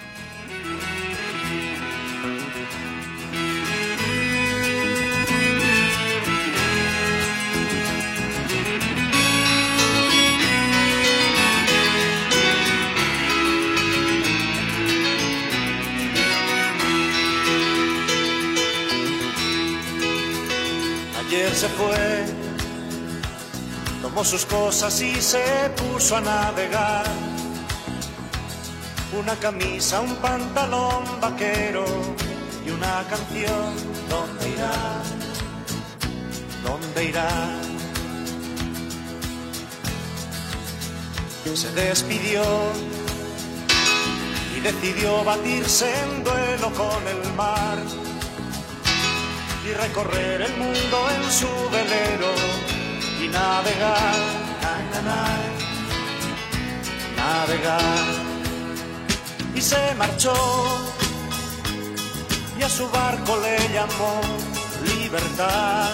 Ayer se fue, tomó sus cosas y se puso a navegar. Una camisa, un pantalón vaquero y una canción ¿dónde irá? ¿Dónde irá? Se despidió y decidió batirse en duelo con el mar y recorrer el mundo en su velero y navegar, navegar. Y se marchó y a su barco le llamó Libertad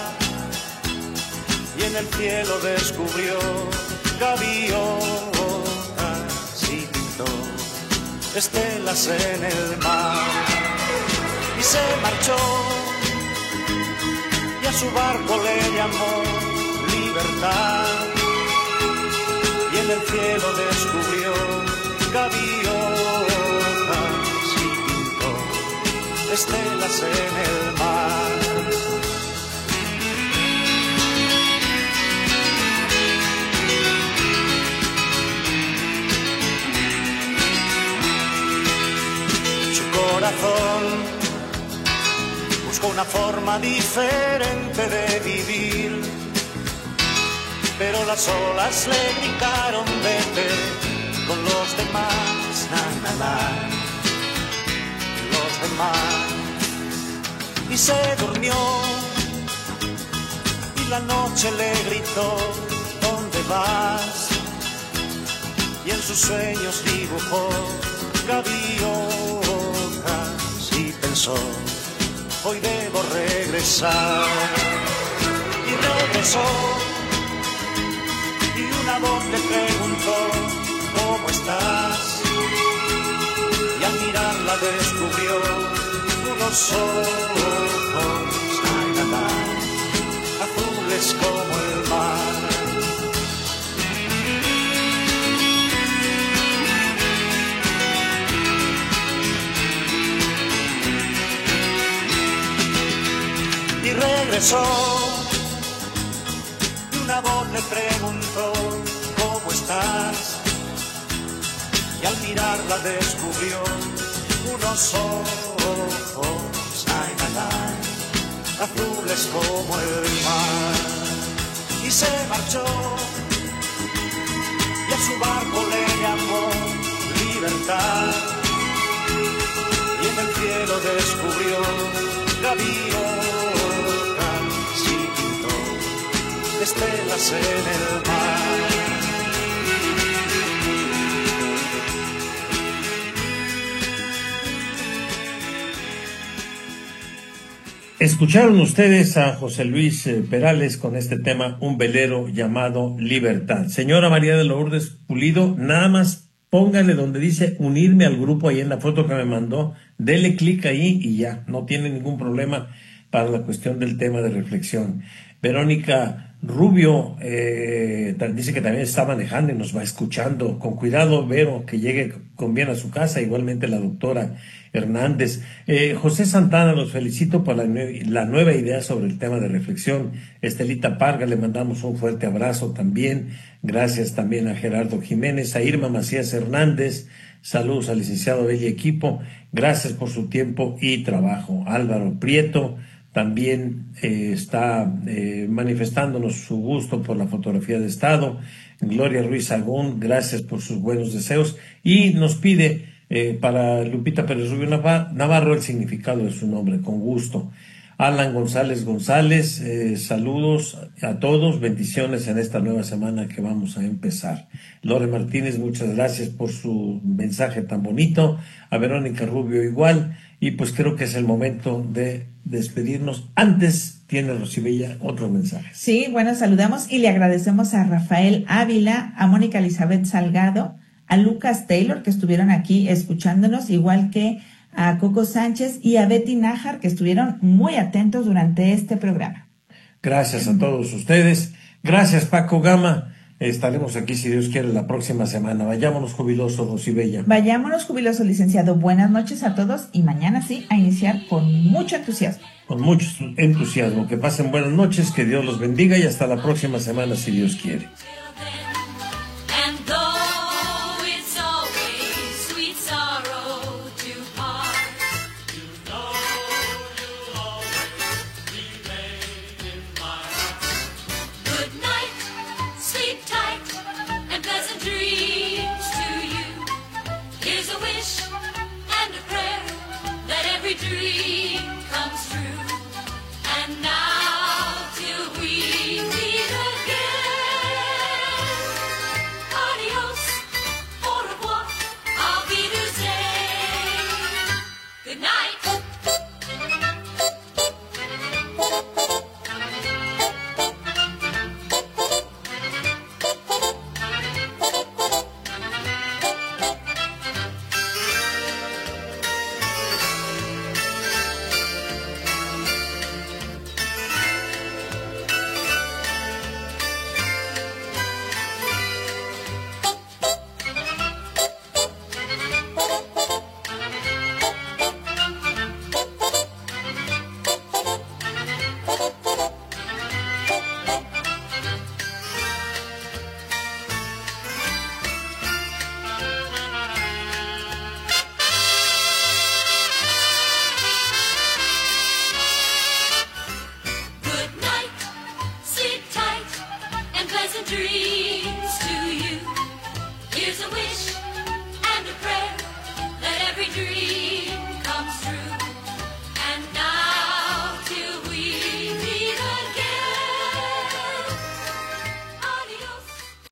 y en el cielo descubrió gaviotas y pintó estelas en el mar. Y se marchó y a su barco le llamó Libertad y en el cielo descubrió gaviotas y pintó estelas en el mar. Corazón buscó una forma diferente de vivir, pero las olas le gritaron vete con los demás, los demás. Y se durmió y la noche le gritó ¿dónde vas? Y en sus sueños dibujó gaviotas y pensó hoy debo regresar. Y regresó y una voz le preguntó ¿cómo estás? Y al mirarla descubrió unos ojos azules como el mar. Y regresó y una voz le preguntó ¿cómo estás? Y al mirarla descubrió unos ojos azules como el mar. Y se marchó y a su barco le llamó Libertad y en el cielo descubrió gaviotas y pintó estelas en el mar. Escucharon ustedes a José Luis Perales con este tema, un velero llamado Libertad. Señora María de Lourdes Pulido, nada más póngale donde dice unirme al grupo ahí en la foto que me mandó, dele clic ahí y ya, no tiene ningún problema para la cuestión del tema de reflexión. Verónica Rubio dice que también está manejando y nos va escuchando. Con cuidado, Vero, que llegue con bien a su casa, igualmente la doctora Hernández. José Santana, los felicito por la nueva idea sobre el tema de reflexión. Estelita Parga, le mandamos un fuerte abrazo también. Gracias también a Gerardo Jiménez, a Irma Macías Hernández. Saludos al licenciado Abel y equipo. Gracias por su tiempo y trabajo. Álvaro Prieto también está manifestándonos su gusto por la fotografía de Estado. Gloria Ruiz Agón, gracias por sus buenos deseos. Y nos pide para Lupita Pérez Rubio Navarro el significado de su nombre, con gusto. Alan González, saludos a todos, bendiciones en esta nueva semana que vamos a empezar. Lore Martínez, muchas gracias por su mensaje tan bonito. A Verónica Rubio igual. Y pues creo que es el momento de despedirnos. Antes tiene Rosibella otros mensajes. Sí, bueno, saludamos y le agradecemos a Rafael Ávila, a Mónica Elizabeth Salgado, a Lucas Taylor, que estuvieron aquí escuchándonos, igual que a Coco Sánchez y a Betty Nájar, que estuvieron muy atentos durante este programa. Gracias a todos ustedes. Gracias, Paco Gama. Estaremos aquí, si Dios quiere, la próxima semana. Vayámonos jubilosos, Rosibella. Vayámonos jubilosos, licenciado. Buenas noches a todos y mañana sí, a iniciar con mucho entusiasmo. Con mucho entusiasmo. Que pasen buenas noches, que Dios los bendiga y hasta la próxima semana, si Dios quiere. dream.